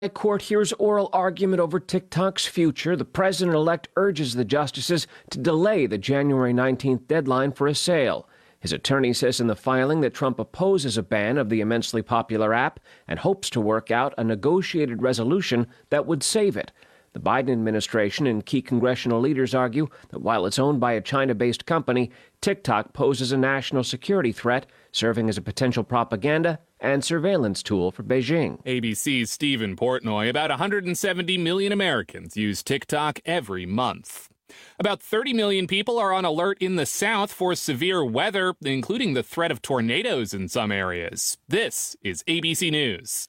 The court hears oral argument over TikTok's future. The president-elect urges the justices to delay the January 19th deadline for a sale. His attorney says in the filing that Trump opposes a ban of the immensely popular app and hopes to work out a negotiated resolution that would save it. The Biden administration and key congressional leaders argue that while it's owned by a China-based company, TikTok poses a national security threat, serving as a potential propaganda and surveillance tool for Beijing. ABC's Stephen Portnoy. About 170 million Americans use TikTok every month. About 30 million people are on alert in the South for severe weather, including the threat of tornadoes in some areas. This is ABC News.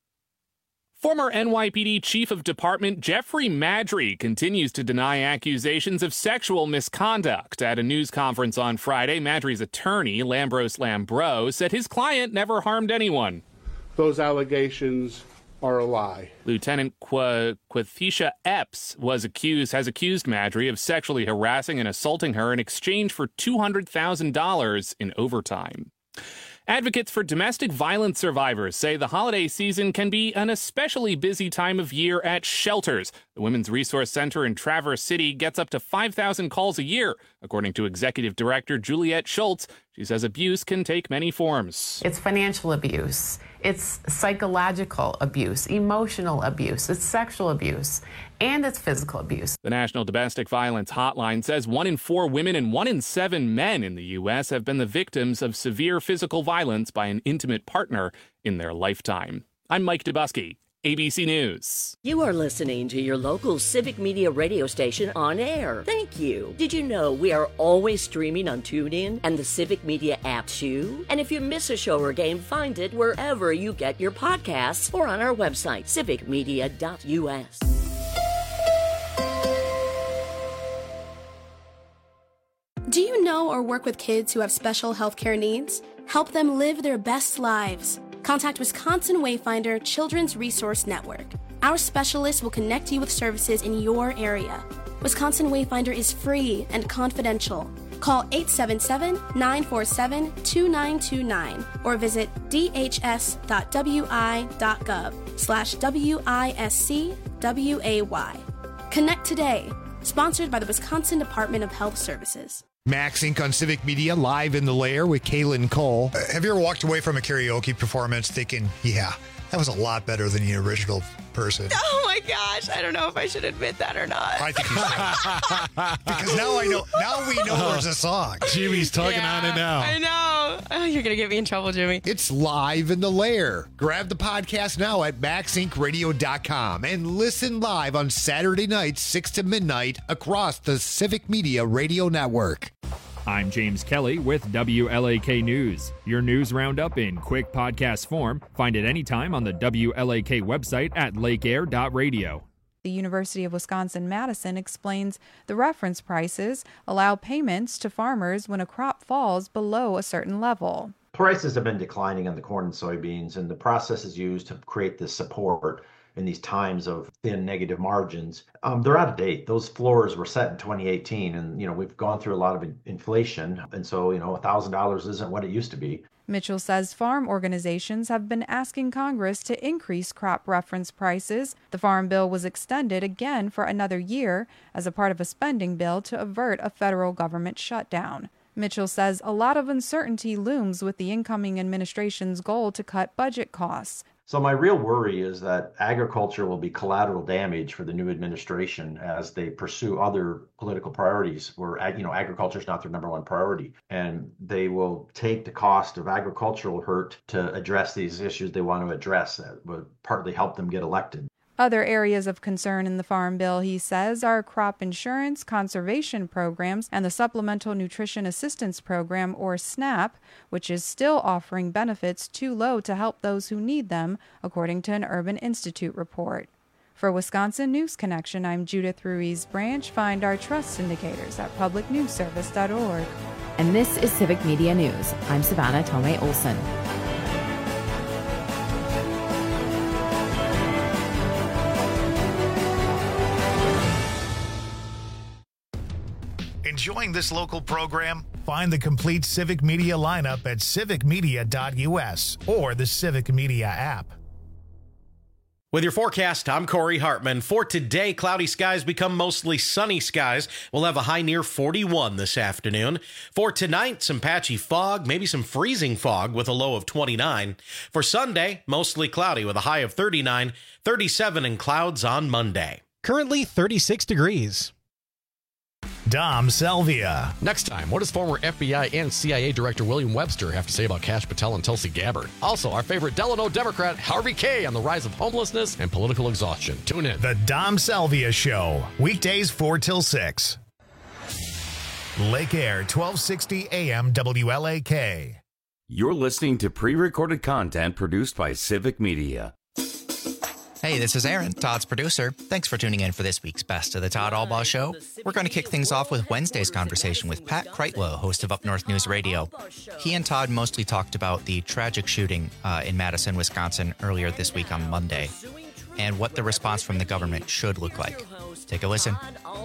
Former NYPD Chief of Department Jeffrey Maddrey continues to deny accusations of sexual misconduct. At a news conference on Friday, Maddrey's attorney, Lambros Lambro, said his client never harmed anyone. Those allegations are a lie. Lieutenant Quathisha Epps has accused Maddrey of sexually harassing and assaulting her in exchange for $200,000 in overtime. Advocates for domestic violence survivors say the holiday season can be an especially busy time of year at shelters. The Women's Resource Center in Traverse City gets up to 5,000 calls a year, according to Executive Director Juliette Schultz. She says abuse can take many forms. It's financial abuse. It's psychological abuse, emotional abuse, it's sexual abuse, and it's physical abuse. The National Domestic Violence Hotline says 1 in 4 women and 1 in 7 men in the U.S. have been the victims of severe physical violence by an intimate partner in their lifetime. I'm Mike Dubusky, ABC News. You are listening to your local Civic Media radio station on air. Thank you. Did you know we are always streaming on TuneIn and the Civic Media app too? And if you miss a show or game, find it wherever you get your podcasts or on our website, civicmedia.us. Do you know or work with kids who have special healthcare needs? Help them live their best lives. Contact Wisconsin Wayfinder Children's Resource Network. Our specialists will connect you with services in your area. Wisconsin Wayfinder is free and confidential. Call 877-947-2929 or visit dhs.wi.gov/WISCWAY. Connect today. Sponsored by the Wisconsin Department of Health Services. Max Inc. on Civic Media, live in the lair with Kaylin Cole. Have you ever walked away from a karaoke performance thinking, yeah, that was a lot better than the original person? Oh my gosh, I don't know if I should admit that or not. I think you should. Because now we know there's a song. Jimmy's tugging on it now. I know. Oh, you're going to get me in trouble, Jimmy. It's live in the lair. Grab the podcast now at maxincradio.com and listen live on Saturday nights, 6 to midnight, across the Civic Media Radio Network. I'm James Kelly with WLAK News. Your news roundup in quick podcast form. Find it anytime on the WLAK website at lakeair.radio. The University of Wisconsin-Madison explains the reference prices allow payments to farmers when a crop falls below a certain level. Prices have been declining on the corn and soybeans, and the process is used to create this support in these times of thin negative margins. They're out of date. Those floors were set in 2018, and we've gone through a lot of inflation, and so $1,000 isn't what it used to be. Mitchell says farm organizations have been asking Congress to increase crop reference prices. The Farm Bill was extended again for another year as a part of a spending bill to avert a federal government shutdown. Mitchell says a lot of uncertainty looms with the incoming administration's goal to cut budget costs. So my real worry is that agriculture will be collateral damage for the new administration as they pursue other political priorities where, agriculture is not their number one priority. And they will take the cost of agricultural hurt to address these issues they want to address that would partly help them get elected. Other areas of concern in the Farm Bill, he says, are crop insurance, conservation programs, and the Supplemental Nutrition Assistance Program, or SNAP, which is still offering benefits too low to help those who need them, according to an Urban Institute report. For Wisconsin News Connection, I'm Judith Ruiz-Branch. Find our trust indicators at publicnewsservice.org. And this is Civic Media News. I'm Savannah Tomei-Olson. Enjoying this local program? Find the complete Civic Media lineup at civicmedia.us or the Civic Media app. With your forecast, I'm Corey Hartman. For today, cloudy skies become mostly sunny skies. We'll have a high near 41 this afternoon. For tonight, some patchy fog, maybe some freezing fog with a low of 29. For Sunday, mostly cloudy with a high of 39, 37 in clouds on Monday. Currently 36 degrees. Dom Salvia. Next time, what does former FBI and CIA Director William Webster have to say about Kash Patel and Tulsi Gabbard? Also, our favorite Delano Democrat, Harvey Kaye, on the rise of homelessness and political exhaustion. Tune in. The Dom Salvia Show. Weekdays 4 till 6. Lake Air, 1260 AM WLAK. You're listening to pre-recorded content produced by Civic Media. Hey, this is Aaron, Todd's producer. Thanks for tuning in for this week's Best of the Todd Albaugh Show. We're going to kick things off with Wednesday's conversation with Pat Kreitlow, host of Up North News Radio. He and Todd mostly talked about the tragic shooting in Madison, Wisconsin earlier this week on Monday, and what the response from the government should look like. Take a listen.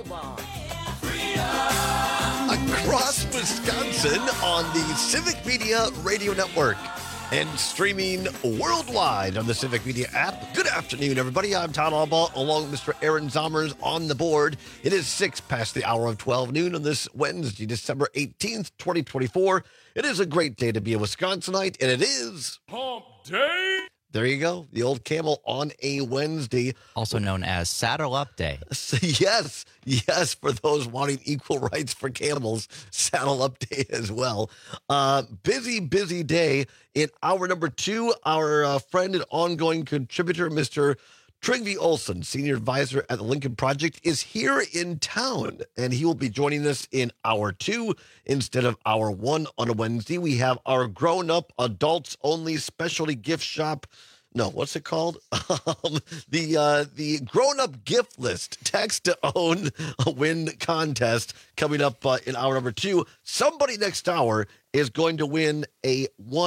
Across Wisconsin on the Civic Media Radio Network. And streaming worldwide on the Civic Media app. Good afternoon, everybody. I'm Todd Albaugh, along with Mr. Aaron Zommers on the board. It is 6 past the hour of 12 noon on this Wednesday, December 18th, 2024. It is a great day to be a Wisconsinite, and it is Hump Day. There you go. The old camel on a Wednesday. Also known as Saddle Up Day. Yes, for those wanting equal rights for camels, Saddle Up Day as well. Busy day. In hour number 2, our friend and ongoing contributor, Mr. Trygve Olsen, senior advisor at the Lincoln Project, is here in town, and he will be joining us in hour 2 instead of hour 1 on a Wednesday. We have our grown-up, adults-only specialty gift shop. No, what's it called? The grown-up gift list text to own a win contest coming up in hour number 2. Somebody next hour is going to win a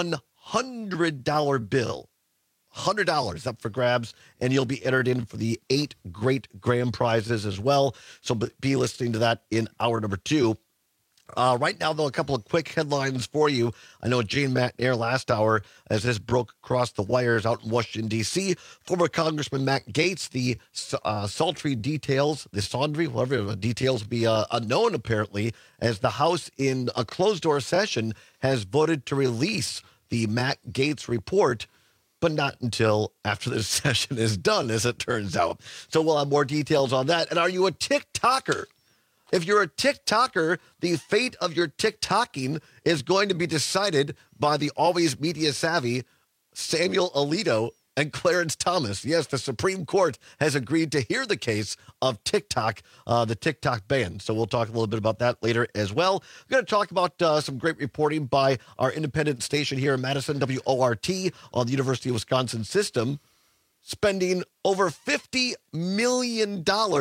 $100 bill. $100 up for grabs, and you'll be entered in for the 8 great grand prizes as well. So be listening to that in hour number 2. Right now, though, a couple of quick headlines for you. I know Jane McNair last hour, as this broke across the wires out in Washington, D.C., former Congressman Matt Gaetz, the sultry details, the Sondry, whatever the details will be unknown, apparently, as the House in a closed-door session has voted to release the Matt Gaetz report, but not until after the session is done, as it turns out. So we'll have more details on that. And are you a TikToker? If you're a TikToker, the fate of your TikToking is going to be decided by the always media savvy Samuel Alito and Clarence Thomas. Yes, the Supreme Court has agreed to hear the case of TikTok, the TikTok ban. So we'll talk a little bit about that later as well. We're going to talk about some great reporting by our independent station here in Madison, WORT, on the University of Wisconsin system, spending over $50 million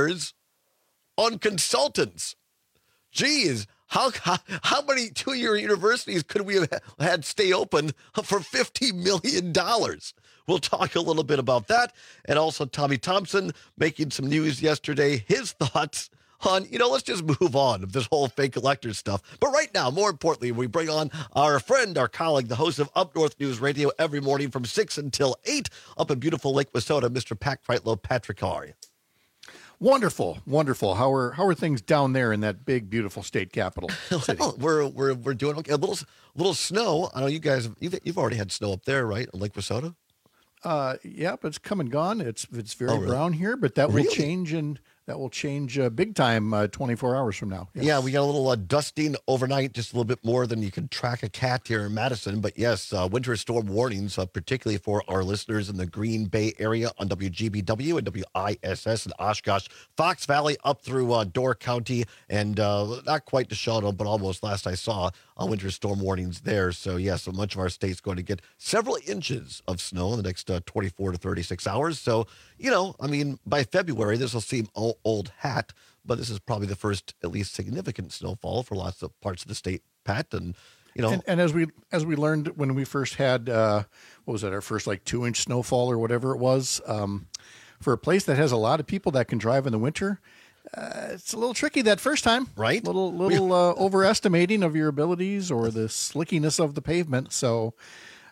on consultants. Geez, how many two-year universities could we have had stay open for $50 million? We'll talk a little bit about that. And also Tommy Thompson making some news yesterday. His thoughts on, let's just move on of this whole fake electors stuff. But right now, more importantly, we bring on our friend, our colleague, the host of Up North News Radio every morning from 6 until 8 up in beautiful Lake Wissota, Mr. Pat Kreitlow. Patrick, how are you? Wonderful. How are things down there in that big, beautiful state capital city? Well, we're doing okay. A little snow. I know you guys you've already had snow up there, right, in Lake Wissota? Yeah, but it's come and gone. It's very brown here, but that will change, and that will change big time 24 hours from now. Yes. Yeah, we got a little dusting overnight, just a little bit more than you can track a cat here in Madison. But yes, winter storm warnings, particularly for our listeners in the Green Bay area on WGBW and WISS in Oshkosh, Fox Valley up through Door County, and not quite to Shawnee, but almost last I saw winter storm warnings there. So yes, so much of our state's going to get several inches of snow in the next 24 to 36 hours. So, by February, this will seem old hat, but this is probably the first, at least significant snowfall for lots of parts of the state, Pat. And, and as we learned when we first had, our first 2-inch snowfall or whatever it was, for a place that has a lot of people that can drive in the winter, it's a little tricky that first time, right? Little overestimating of your abilities or the slickiness of the pavement. So,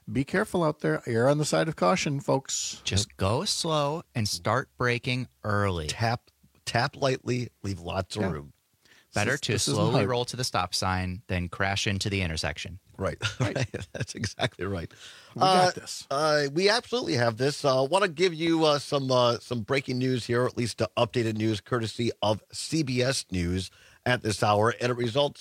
be careful out there. Err on the side of caution, folks. Just go slow and start braking early. Tap lightly, leave lots of room. Better to slowly roll to the stop sign than crash into the intersection. Right. That's exactly right. We got this. We absolutely have this. I want to give you some breaking news here, or at least updated news, courtesy of CBS News at this hour, and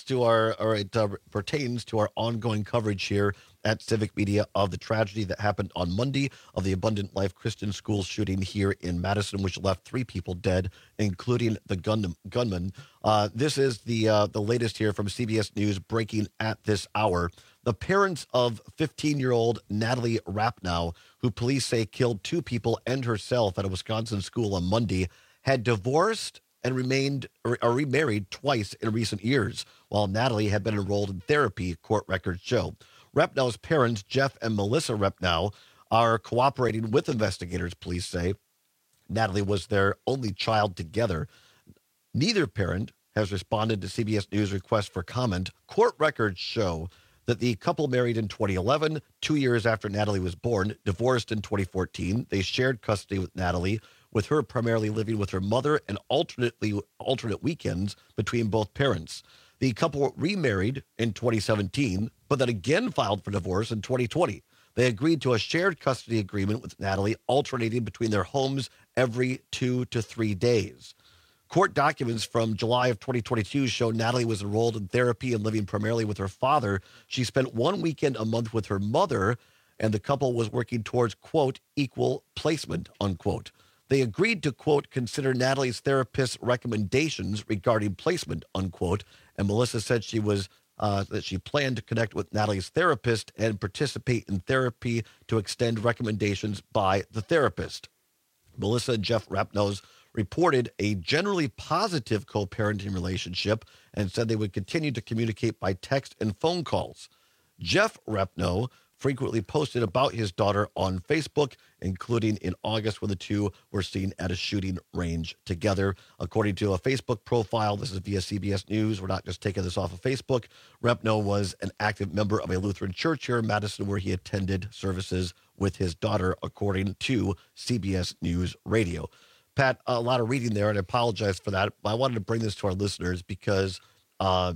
it pertains to our ongoing coverage here at Civic Media of the tragedy that happened on Monday of the Abundant Life Christian School shooting here in Madison, which left 3 people dead, including the gunman. This is the latest here from CBS News, breaking at this hour. The parents of 15-year-old Natalie Rapnow, who police say killed 2 people and herself at a Wisconsin school on Monday, had divorced and remarried twice in recent years, while Natalie had been enrolled in therapy, court records show. Repnow's parents, Jeff and Melissa Repnow, are cooperating with investigators, police say. Natalie was their only child together. Neither parent has responded to CBS News' request for comment. Court records show that the couple married in 2011, 2 years after Natalie was born, divorced in 2014. They shared custody with Natalie, with her primarily living with her mother and alternate weekends between both parents. The couple remarried in 2017, but then again filed for divorce in 2020. They agreed to a shared custody agreement with Natalie, alternating between their homes every 2 to 3 days. Court documents from July of 2022 show Natalie was enrolled in therapy and living primarily with her father. She spent 1 weekend a month with her mother, and the couple was working towards, quote, equal placement, unquote. They agreed to, quote, consider Natalie's therapist's recommendations regarding placement, unquote. And Melissa said that she planned to connect with Natalie's therapist and participate in therapy to extend recommendations by the therapist. Melissa and Jeff Rapnow reported a generally positive co-parenting relationship and said they would continue to communicate by text and phone calls. Jeff Rapnow frequently posted about his daughter on Facebook, including in August when the two were seen at a shooting range together. According to a Facebook profile, this is via CBS News. We're not just taking this off of Facebook. Rapnow was an active member of a Lutheran church here in Madison where he attended services with his daughter, according to CBS News Radio. Pat, a lot of reading there, and I apologize for that. I wanted to bring this to our listeners because I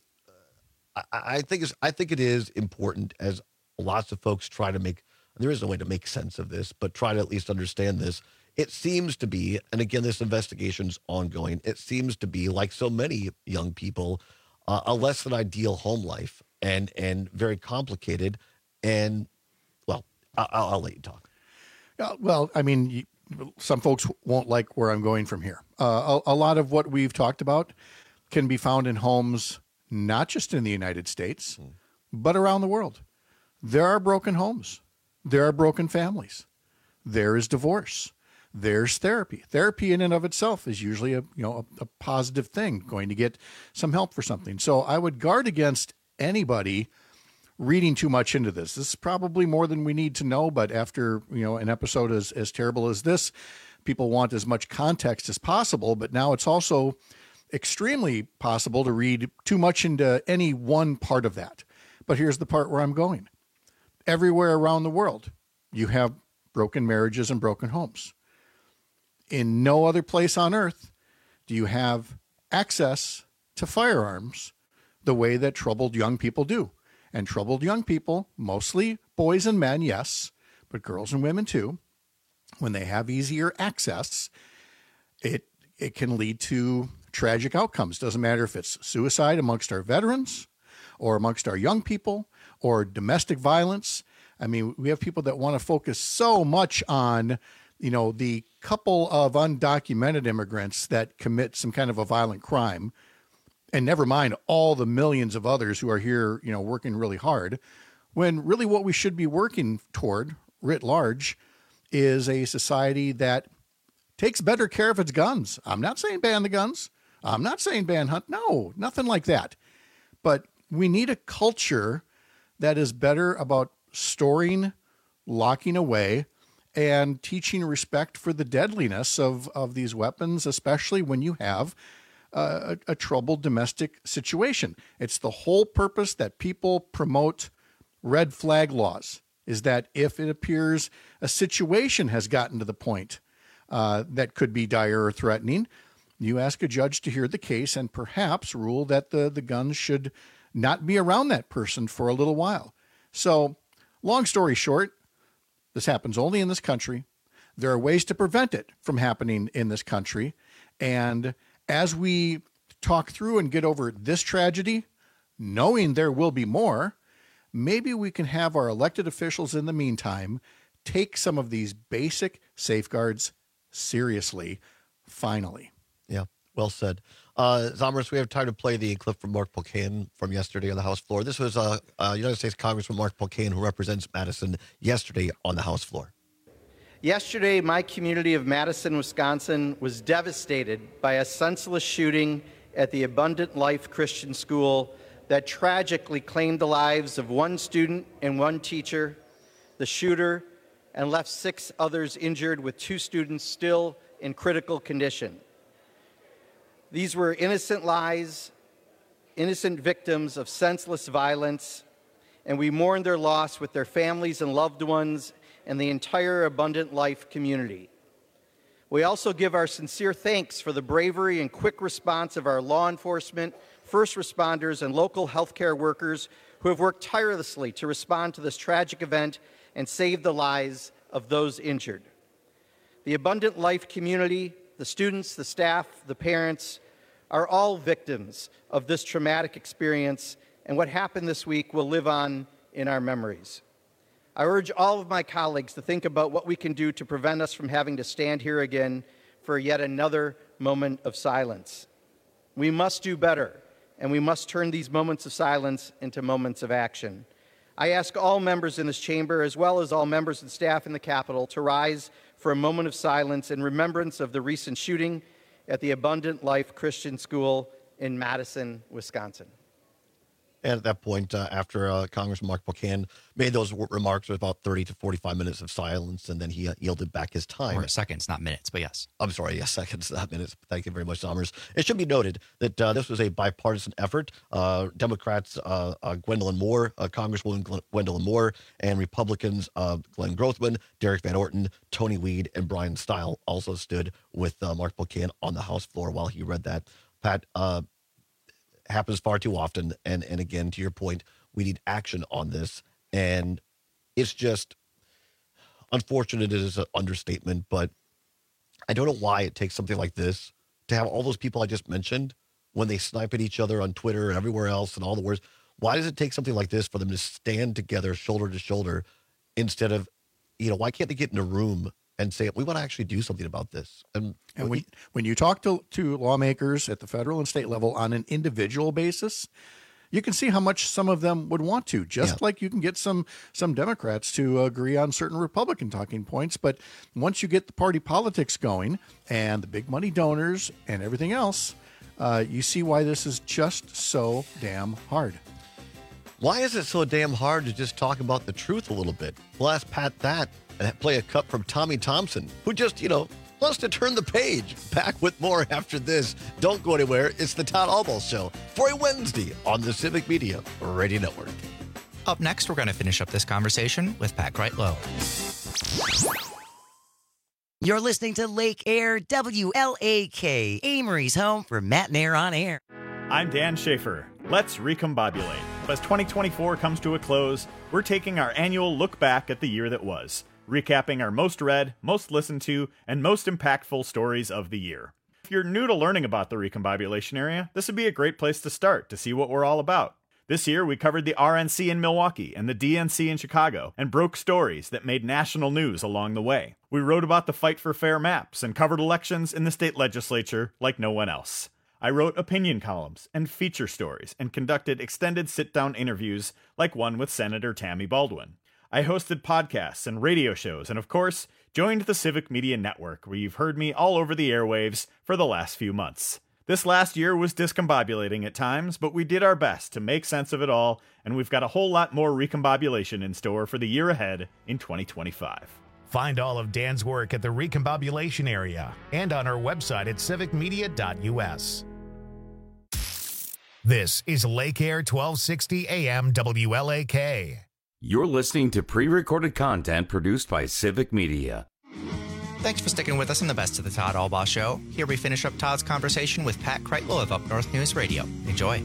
think it is important, as lots of folks try to make, there is no way to make sense of this, but try to at least understand this. It seems to be, and again, this investigation's ongoing, it seems to be, like so many young people, a less than ideal home life and very complicated. And, well, I'll let you talk. Well, I mean, some folks won't like where I'm going from here. A lot of what we've talked about can be found in homes, not just in the United States, but around the world. There are broken homes. There are broken families. There is divorce. There's therapy. Therapy in and of itself is usually a positive thing, going to get some help for something. So I would guard against anybody reading too much into this. This is probably more than we need to know, but after, an episode as terrible as this, people want as much context as possible, but now it's also extremely possible to read too much into any one part of that. But here's the part where I'm going. Everywhere around the world, you have broken marriages and broken homes. In no other place on earth do you have access to firearms the way that troubled young people do. And troubled young people, mostly boys and men, yes, but girls and women too, when they have easier access, it can lead to tragic outcomes. Doesn't matter if it's suicide amongst our veterans or amongst our young people or domestic violence. I mean, we have people that want to focus so much on, the couple of undocumented immigrants that commit some kind of a violent crime, and never mind all the millions of others who are here, working really hard, when really what we should be working toward, writ large, is a society that takes better care of its guns. I'm not saying ban the guns. I'm not saying ban hunt. No, nothing like that. But we need a culture that is better about storing, locking away, and teaching respect for the deadliness of these weapons, especially when you have a troubled domestic situation. It's the whole purpose that people promote red flag laws. is that if it appears a situation has gotten to the point that could be dire or threatening, you ask a judge to hear the case and perhaps rule that the guns should not be around that person for a little while. So, long story short, this happens only in this country. There are ways to prevent it from happening in this country. And as we talk through and get over this tragedy, knowing there will be more, maybe we can have our elected officials in the meantime take some of these basic safeguards seriously, finally. Yeah, well said. Zomers, we have time to play the clip from Mark Pocan from yesterday on the House floor. This was United States Congressman Mark Pocan, who represents Madison, yesterday on the House floor. Yesterday, my community of Madison, Wisconsin, was devastated by a senseless shooting at the Abundant Life Christian School that tragically claimed the lives of one student and one teacher, the shooter, and left 6 others injured, with 2 students still in critical condition. These were innocent lives, innocent victims of senseless violence, and we mourn their loss with their families and loved ones and the entire Abundant Life community. We also give our sincere thanks for the bravery and quick response of our law enforcement, first responders, and local healthcare workers who have worked tirelessly to respond to this tragic event and save the lives of those injured. The Abundant Life community, the students, the staff, the parents, are all victims of this traumatic experience, and what happened this week will live on in our memories. I urge all of my colleagues to think about what we can do to prevent us from having to stand here again for yet another moment of silence. We must do better, and we must turn these moments of silence into moments of action. I ask all members in this chamber, as well as all members and staff in the Capitol, to rise for a moment of silence in remembrance of the recent shooting at the Abundant Life Christian School in Madison, Wisconsin. And at that point, after Congressman Mark Pocan made those remarks, there was about 30 to 45 minutes of silence, and then he yielded back his time. Or seconds, not minutes, but yes. I'm sorry, yes, seconds, not minutes. Thank you very much, Zomers. It should be noted that this was a bipartisan effort. Democrats, Gwendolyn Moore, Congresswoman Gwendolyn Moore, and Republicans Glenn Grothman, Derek Van Orton, Tony Weed, and Brian Stile also stood with Mark Pocan on the House floor while he read that. Pat, happens far too often, and again, to your point, we need action on this, and it's just unfortunate. It is an understatement, but I don't know why it takes something like this to have all those people I just mentioned, when they snipe at each other on Twitter and everywhere else and all the words, why does it take something like this for them to stand together shoulder to shoulder instead of, why can't they get in a room and say, we want to actually do something about this? And when you talk to lawmakers at the federal and state level on an individual basis, you can see how much some of them would want to, like you can get some Democrats to agree on certain Republican talking points. But once you get the party politics going and the big money donors and everything else, you see why this is just so damn hard. Why is it so damn hard to just talk about the truth a little bit? We'll ask Pat that and play a cut from Tommy Thompson, who just, wants to turn the page. Back with more after this. Don't go anywhere. It's the Todd Albaugh Show for a Wednesday on the Civic Media Radio Network. Up next, we're going to finish up this conversation with Pat Kreitlow. You're listening to Lake Air WLAK, Amory's home for Matt and Air on Air. I'm Dan Schaefer. Let's recombobulate. As 2024 comes to a close, we're taking our annual look back at the year that was, recapping our most read, most listened to, and most impactful stories of the year. If you're new to learning about the recombobulation area, this would be a great place to start to see what we're all about. This year, we covered the RNC in Milwaukee and the DNC in Chicago, and broke stories that made national news along the way. We wrote about the fight for fair maps and covered elections in the state legislature like no one else. I wrote opinion columns and feature stories and conducted extended sit-down interviews like one with Senator Tammy Baldwin. I hosted podcasts and radio shows and, of course, joined the Civic Media Network, where you've heard me all over the airwaves for the last few months. This last year was discombobulating at times, but we did our best to make sense of it all, and we've got a whole lot more recombobulation in store for the year ahead in 2025. Find all of Dan's work at the recombobulation area and on our website at civicmedia.us. This is Lake Air 1260 AM WLAK. You're listening to pre-recorded content produced by Civic Media. Thanks for sticking with us on the Best of the Todd Albaugh Show. Here we finish up Todd's conversation with Pat Kreitlow of Up North News Radio. Enjoy.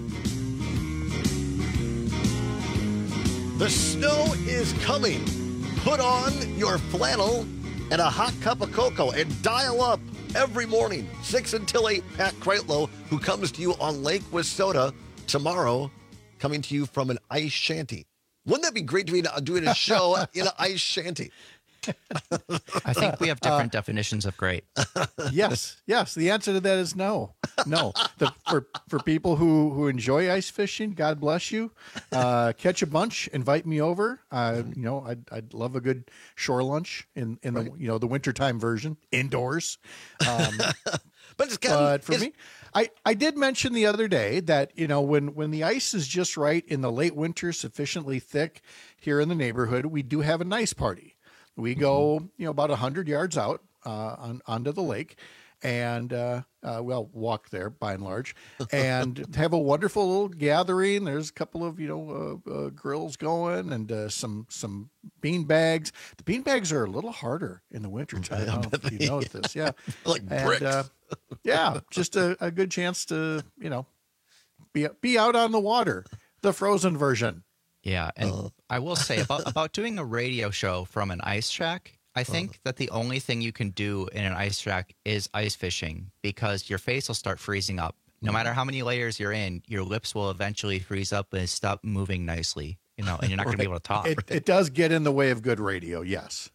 The snow is coming. Put on your flannel and a hot cup of cocoa and dial up every morning, 6 until 8. Pat Kreitlow, who comes to you on Lake Wissota tomorrow, coming to you from an ice shanty. Wouldn't that be great to be doing a show in an ice shanty? I think we have different definitions of great. Yes. The answer to that is no. For people who enjoy ice fishing, God bless you. Catch a bunch, invite me over. I'd love a good shore lunch in the wintertime version, indoors. But for me, I did mention the other day that, when the ice is just right in the late winter, sufficiently thick here in the neighborhood, we do have an ice party. We go, about 100 yards out onto the lake and, walk there by and large and have a wonderful little gathering. There's a couple of, grills going and some bean bags. The bean bags are a little harder in the winter time. I don't know if you noticed this. Yeah. Like bricks. Just a good chance to, be out on the water, the frozen version. Yeah, and I will say about doing a radio show from an ice shack, I think that the only thing you can do in an ice shack is ice fishing because your face will start freezing up. No matter how many layers you're in, your lips will eventually freeze up and stop moving nicely, and you're not going to be able to talk. It does get in the way of good radio, yes.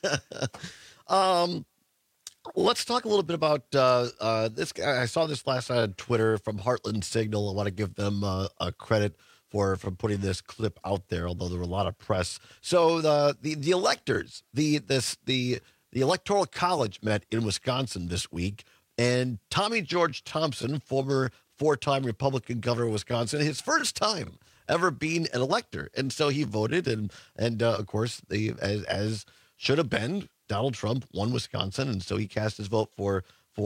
Let's talk a little bit about this guy. I saw this last night on Twitter from Heartland Signal. I want to give them a credit for putting this clip out there, although there were a lot of press. So the electors, the Electoral College met in Wisconsin this week, and Tommy George Thompson, former 4-time Republican governor of Wisconsin, his first time ever being an elector, and so he voted, and of course, as should have been, Donald Trump won Wisconsin, and so he cast his vote for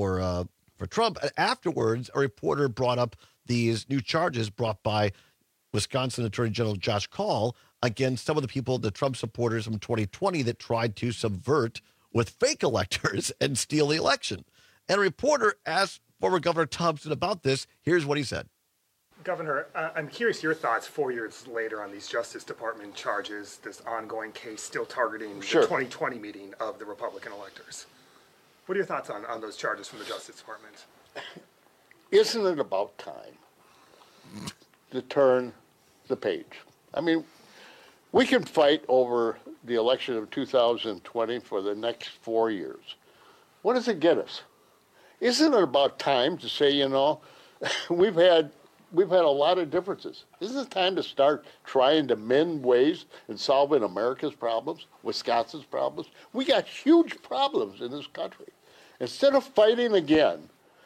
Trump. And afterwards, a reporter brought up these new charges brought by Wisconsin Attorney General Josh Kaul against some of the people, the Trump supporters from 2020 that tried to subvert with fake electors and steal the election. And a reporter asked former Governor Thompson about this. Here's what he said. Governor, I'm curious your thoughts 4 years later on these Justice Department charges, this ongoing case still targeting the 2020 meeting of the Republican electors. What are your thoughts on those charges from the Justice Department? Isn't it about time to turn the page? I mean, we can fight over the election of 2020 for the next 4 years. What does it get us? Isn't it about time to say, we've had a lot of differences. Isn't it time to start trying to mend ways in solving America's problems, Wisconsin's problems? We got huge problems in this country. Instead of fighting again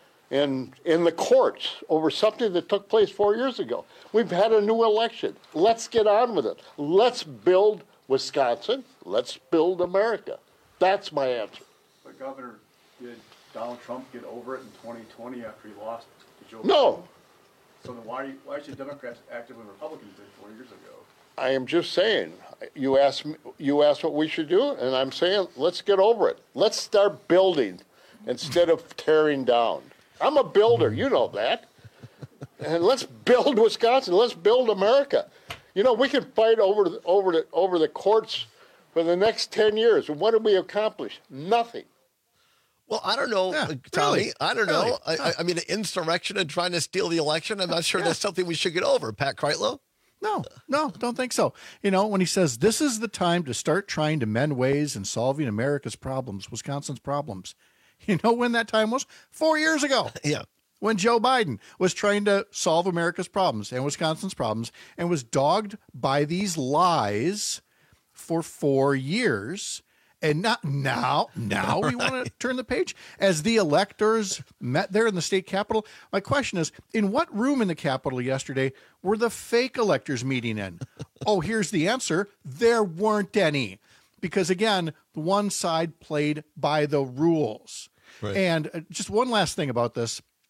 in the courts over something that took place 4 years ago, we've had a new election. Let's get on with it. Let's build Wisconsin. Let's build America. That's my answer. But Governor, did Donald Trump get over it in 2020 after he lost to Joe Biden? No. So then why should Democrats act as Republicans did 4 years ago? I am just saying, you asked what we should do, and I'm saying let's get over it. Let's start building instead of tearing down. I'm a builder, you know that. And let's build Wisconsin. Let's build America. We can fight over the courts for the next 10 years. And what did we accomplish? Nothing. Well, I don't know, Tommy. Really? I don't know. I mean, insurrection and trying to steal the election, I'm not sure that's something we should get over. Pat Kreitlow? No, don't think so. When he says this is the time to start trying to mend ways and solving America's problems, Wisconsin's problems. You know when that time was? 4 years ago. Yeah. When Joe Biden was trying to solve America's problems and Wisconsin's problems and was dogged by these lies for 4 years. And not now we want to turn the page. As the electors met there in the state capitol, my question is, in what room in the Capitol yesterday were the fake electors meeting in? Oh, here's the answer. There weren't any. Because, again, one side played by the rules. Right. And just one last thing about this.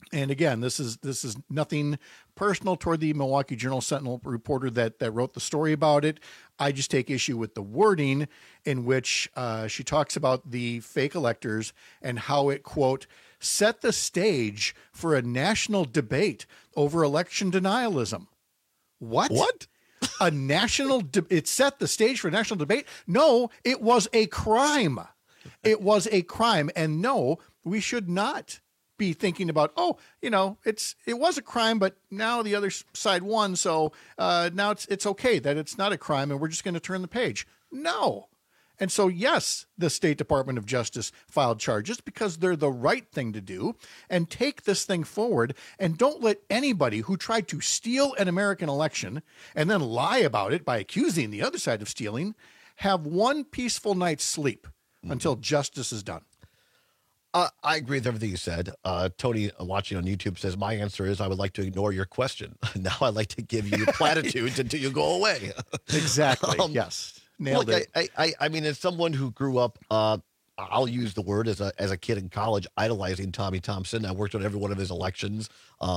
And again, this is nothing personal toward the Milwaukee Journal-Sentinel reporter that wrote the story about it. I just take issue with the wording in which she talks about the fake electors and how it, quote, set the stage for a national debate over election denialism. What? A national it set the stage for a national debate? No, it was a crime. It was a crime. And no, we should not be thinking about, it was a crime, but now the other side won, so now it's okay that it's not a crime and we're just going to turn the page. No. And so, yes, the State Department of Justice filed charges because they're the right thing to do, and take this thing forward, and don't let anybody who tried to steal an American election and then lie about it by accusing the other side of stealing have one peaceful night's sleep until justice is done. I agree with everything you said. Tony, watching on YouTube, says, my answer is I would like to ignore your question. Now I'd like to give you platitudes until you go away. Exactly. Yes. Nailed it. I mean, as someone who grew up, I'll use the word as a kid in college, idolizing Tommy Thompson. I worked on every one of his elections.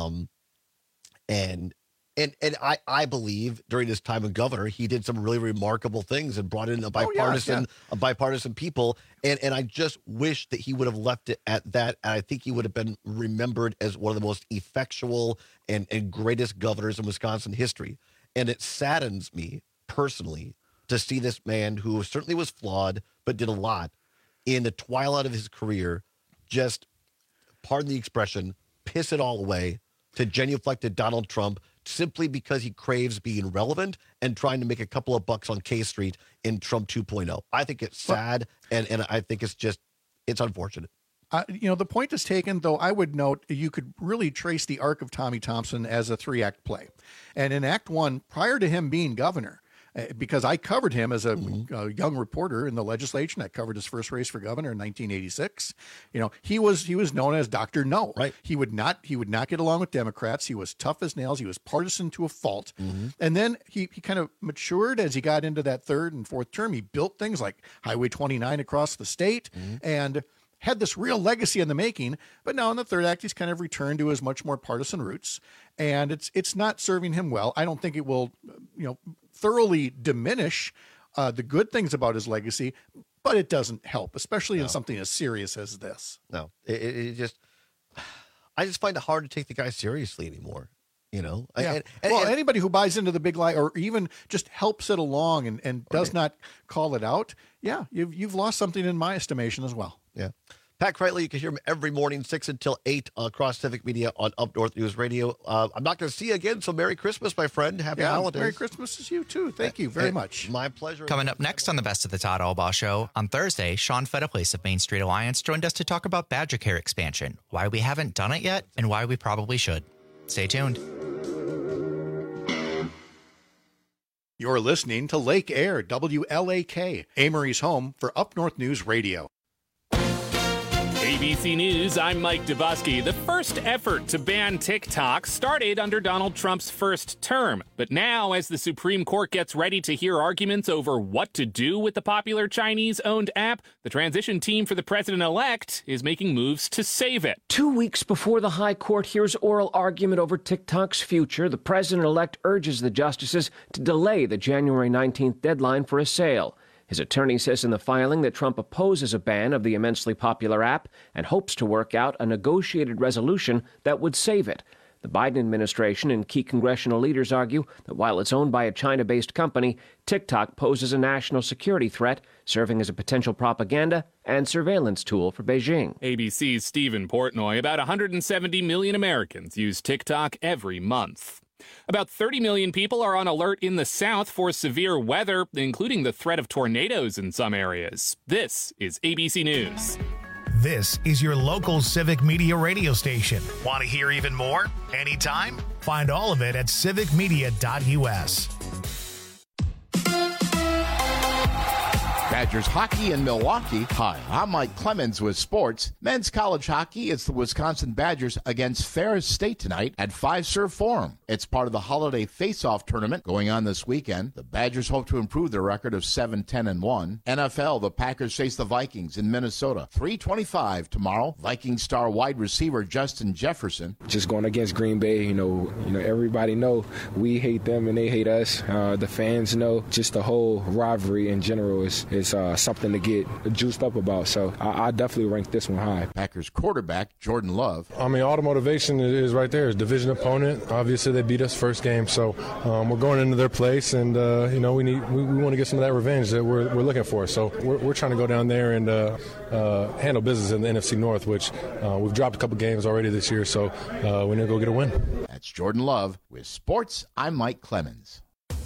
And I believe during his time as governor, he did some really remarkable things and brought in a bipartisan people. And I just wish that he would have left it at that. And I think he would have been remembered as one of the most effectual and greatest governors in Wisconsin history. And it saddens me personally to see this man, who certainly was flawed, but did a lot in the twilight of his career, just, pardon the expression, piss it all away to genuflect Donald Trump simply because he craves being relevant and trying to make a couple of bucks on K Street in Trump 2.0. I think it's sad, and I think it's unfortunate. The point is taken, though I would note you could really trace the arc of Tommy Thompson as a 3-act play. And in Act 1, prior to him being governor, because I covered him as a young reporter in the legislature. I covered his first race for governor in 1986. He was known as Dr. No. Right. He would not get along with Democrats. He was tough as nails. He was partisan to a fault. And then he kind of matured as he got into that third and fourth term. He built things like Highway 29 across the state and had this real legacy in the making. But now in the third act, he's kind of returned to his much more partisan roots, and it's not serving him well. I don't think it will, thoroughly diminish the good things about his legacy, but it doesn't help, especially in something as serious as this. No, I just find it hard to take the guy seriously anymore. Yeah. Anybody who buys into the big lie or even just helps it along and does not call it out, you've lost something in my estimation as well. Yeah. Pat Kreitley, you can hear him every morning, 6 until 8 across Civic Media on Up North News Radio. I'm not going to see you again, so Merry Christmas, my friend. Happy holidays. Merry Christmas to you, too. Thank you very much. My pleasure. Coming up next on the Best of the Todd Albaugh Show, on Thursday, Sean Fediplace of Main Street Alliance joined us to talk about Badger Care expansion, why we haven't done it yet, and why we probably should. Stay tuned. You're listening to Lake Air, WLAK, Amory's home for Up North News Radio. ABC News, I'm Mike Dubosky. The first effort to ban TikTok started under Donald Trump's first term. But now, as the Supreme Court gets ready to hear arguments over what to do with the popular Chinese-owned app, the transition team for the president-elect is making moves to save it. 2 weeks before the High Court hears oral argument over TikTok's future, the president-elect urges the justices to delay the January 19th deadline for a sale. His attorney says in the filing that Trump opposes a ban of the immensely popular app and hopes to work out a negotiated resolution that would save it. The Biden administration and key congressional leaders argue that while it's owned by a China-based company, TikTok poses a national security threat, serving as a potential propaganda and surveillance tool for Beijing. ABC's Stephen Portnoy. About 170 million Americans use TikTok every month. About 30 million people are on alert in the South for severe weather, including the threat of tornadoes in some areas. This is ABC News. This is your local Civic Media radio station. Want to hear even more? Anytime? Find all of it at civicmedia.us. Badgers hockey in Milwaukee. Hi, I'm Mike Clemens with sports. Men's college hockey, it's the Wisconsin Badgers against Ferris State tonight at Fiserv Forum. It's part of the holiday face-off tournament going on this weekend. The Badgers hope to improve their record of 7-10-1. NFL, the Packers face the Vikings in Minnesota. 3:25 tomorrow. Viking star wide receiver Justin Jefferson. Just going against Green Bay, you know, everybody know we hate them and they hate us. The fans know. Just the whole rivalry in general is something to get juiced up about. So I definitely rank this one high. Packers quarterback Jordan Love. I mean, all the motivation is right there. It's division opponent. Obviously, they beat us first game, so we're going into their place, and we want to get some of that revenge that we're looking for. So we're trying to go down there and handle business in the NFC North, which we've dropped a couple games already this year. So we need to go get a win. That's Jordan Love with sports. I'm Mike Clemens.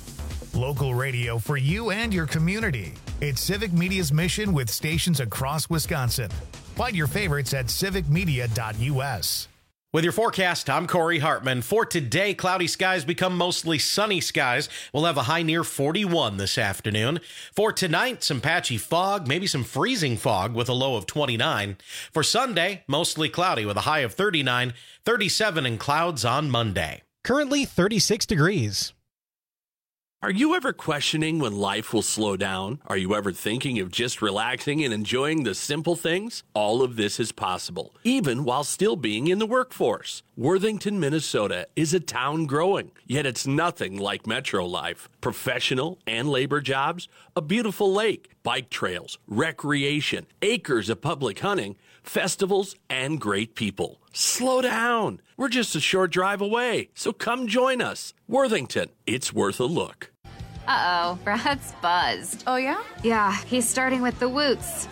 Local radio for you and your community. It's Civic Media's mission with stations across Wisconsin. Find your favorites at civicmedia.us. With your forecast, I'm Corey Hartman. For today, cloudy skies become mostly sunny skies. We'll have a high near 41 this afternoon. For tonight, some patchy fog, maybe some freezing fog with a low of 29. For Sunday, mostly cloudy with a high of 39, 37 in clouds on Monday. Currently 36 degrees. Are you ever questioning when life will slow down? Are you ever thinking of just relaxing and enjoying the simple things? All of this is possible, even while still being in the workforce. Worthington, Minnesota is a town growing, yet it's nothing like metro life. Professional and labor jobs, a beautiful lake, bike trails, recreation, acres of public hunting, festivals, and great people. Slow down. We're just a short drive away, so come join us. Worthington, it's worth a look. Uh-oh, Brad's buzzed. Oh, yeah? Yeah, he's starting with the woots.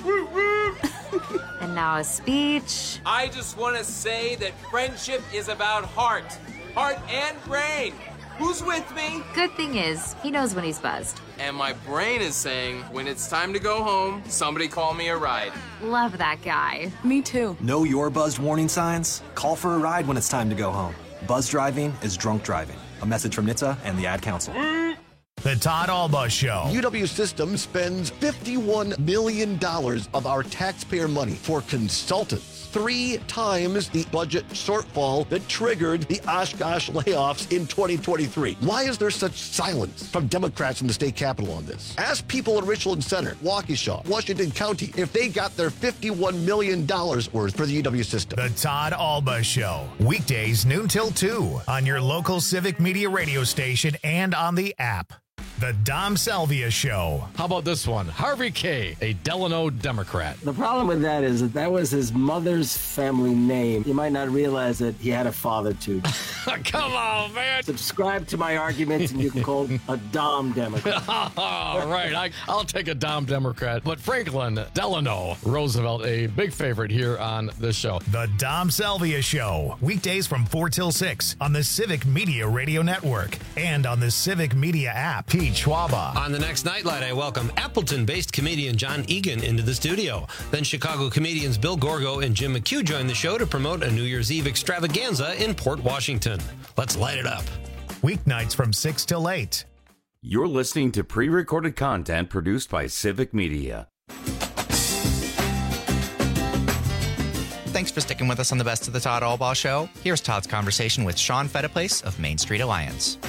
And now a speech. I just want to say that friendship is about heart and brain. Who's with me? Good thing is, he knows when he's buzzed. And my brain is saying, when it's time to go home, somebody call me a ride. Love that guy. Me too. Know your buzzed warning signs? Call for a ride when it's time to go home. Buzz driving is drunk driving. A message from NHTSA and the Ad Council. The Todd Alba Show. UW Systems spends $51 million of our taxpayer money for consultants. 3 times the budget shortfall that triggered the Oshkosh layoffs in 2023. Why is there such silence from Democrats in the state capitol on this? Ask people in Richland Center, Waukesha, Washington County, if they got their $51 million worth for the UW system. The Todd Alba Show. Weekdays noon till 2 on your local Civic Media radio station and on the app. The Dom Salvia Show. How about this one? Harvey K., a Delano Democrat. The problem with that is that was his mother's family name. You might not realize that he had a father, too. Come on, man. Subscribe to my arguments and you can call a Dom Democrat. All right, I'll take a Dom Democrat. But Franklin Delano Roosevelt, a big favorite here on this show. The Dom Salvia Show. Weekdays from 4 till 6 on the Civic Media Radio Network and on the Civic Media app. Pete Schwaba. On the next Nightlight, I welcome Appleton-based comedian John Egan into the studio. Then Chicago comedians Bill Gorgo and Jim McHugh join the show to promote a New Year's Eve extravaganza in Port Washington. Let's light it up. Weeknights from 6 till 8. You're listening to pre-recorded content produced by Civic Media. Thanks for sticking with us on the Best of the Todd Alba Show. Here's Todd's conversation with Sean Fediplace of Main Street Alliance.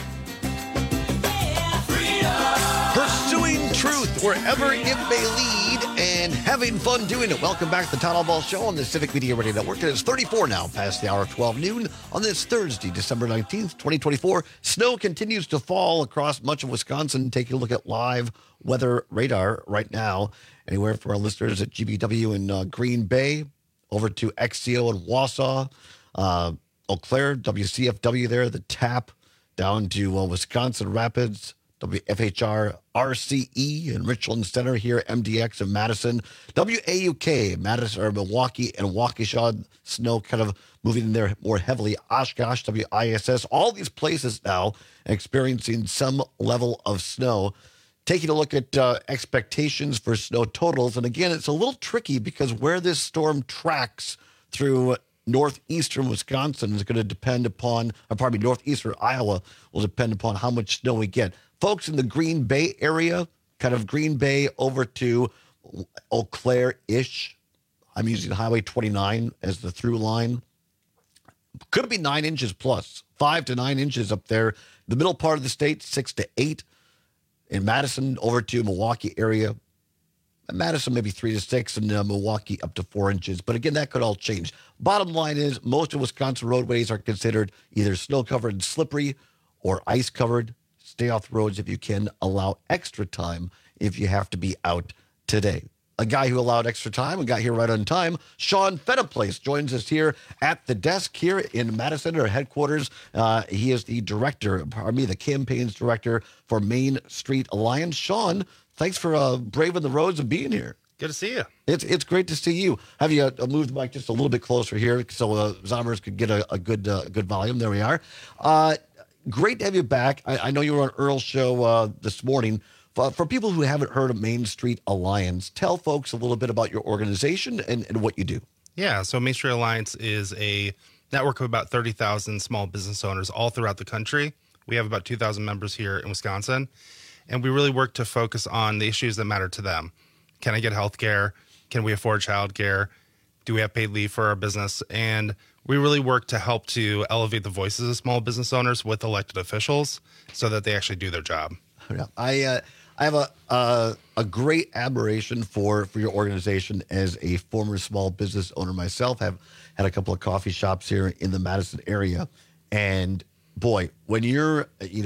Pursuing truth wherever it may lead and having fun doing it. Welcome back to the Todd Alba Show on the Civic Media Radio Network. It is 34 now past the hour of 12 noon on this Thursday, December 19th, 2024. Snow continues to fall across much of Wisconsin. Taking a look at live weather radar right now. Anywhere for our listeners at GBW in Green Bay, over to XCO in Wausau, Eau Claire, WCFW there, the TAP, down to Wisconsin Rapids, WFHR RCE in Richland Center here, MDX in Madison, WAUK, Madison or Milwaukee and Waukesha, snow kind of moving in there more heavily, Oshkosh, WISS, all these places now experiencing some level of snow. Taking a look at expectations for snow totals, and again, it's a little tricky because where this storm tracks through northeastern Wisconsin is going to depend upon, northeastern Iowa will depend upon how much snow we get. Folks in the Green Bay area, kind of Green Bay over to Eau Claire-ish. I'm using Highway 29 as the through line. Could be 9 inches plus, 5 to 9 inches up there. The middle part of the state, 6 to 8. In Madison, over to Milwaukee area. Madison, maybe 3 to 6, and Milwaukee up to 4 inches. But again, that could all change. Bottom line is most of Wisconsin roadways are considered either snow-covered and slippery or ice-covered. Stay off the roads if you can. Allow extra time if you have to be out today. A guy who allowed extra time and got here right on time, Sean Fenneplace, joins us here at the desk here in Madison, our headquarters. He is the the campaigns director for Main Street Alliance. Sean, thanks for braving the roads and being here. Good to see you. It's great to see you. Have you moved the mic just a little bit closer here so Zombers could get a good volume? There we are. Great to have you back. I know you were on Earl's show this morning. For people who haven't heard of Main Street Alliance, tell folks a little bit about your organization and what you do. Yeah, so Main Street Alliance is a network of about 30,000 small business owners all throughout the country. We have about 2,000 members here in Wisconsin, and we really work to focus on the issues that matter to them. Can I get health care? Can we afford child care? Do we have paid leave for our business? And we really work to help to elevate the voices of small business owners with elected officials so that they actually do their job. I have a great admiration for your organization as a former small business owner myself. Have had a couple of coffee shops here in the Madison area. And boy, when you're,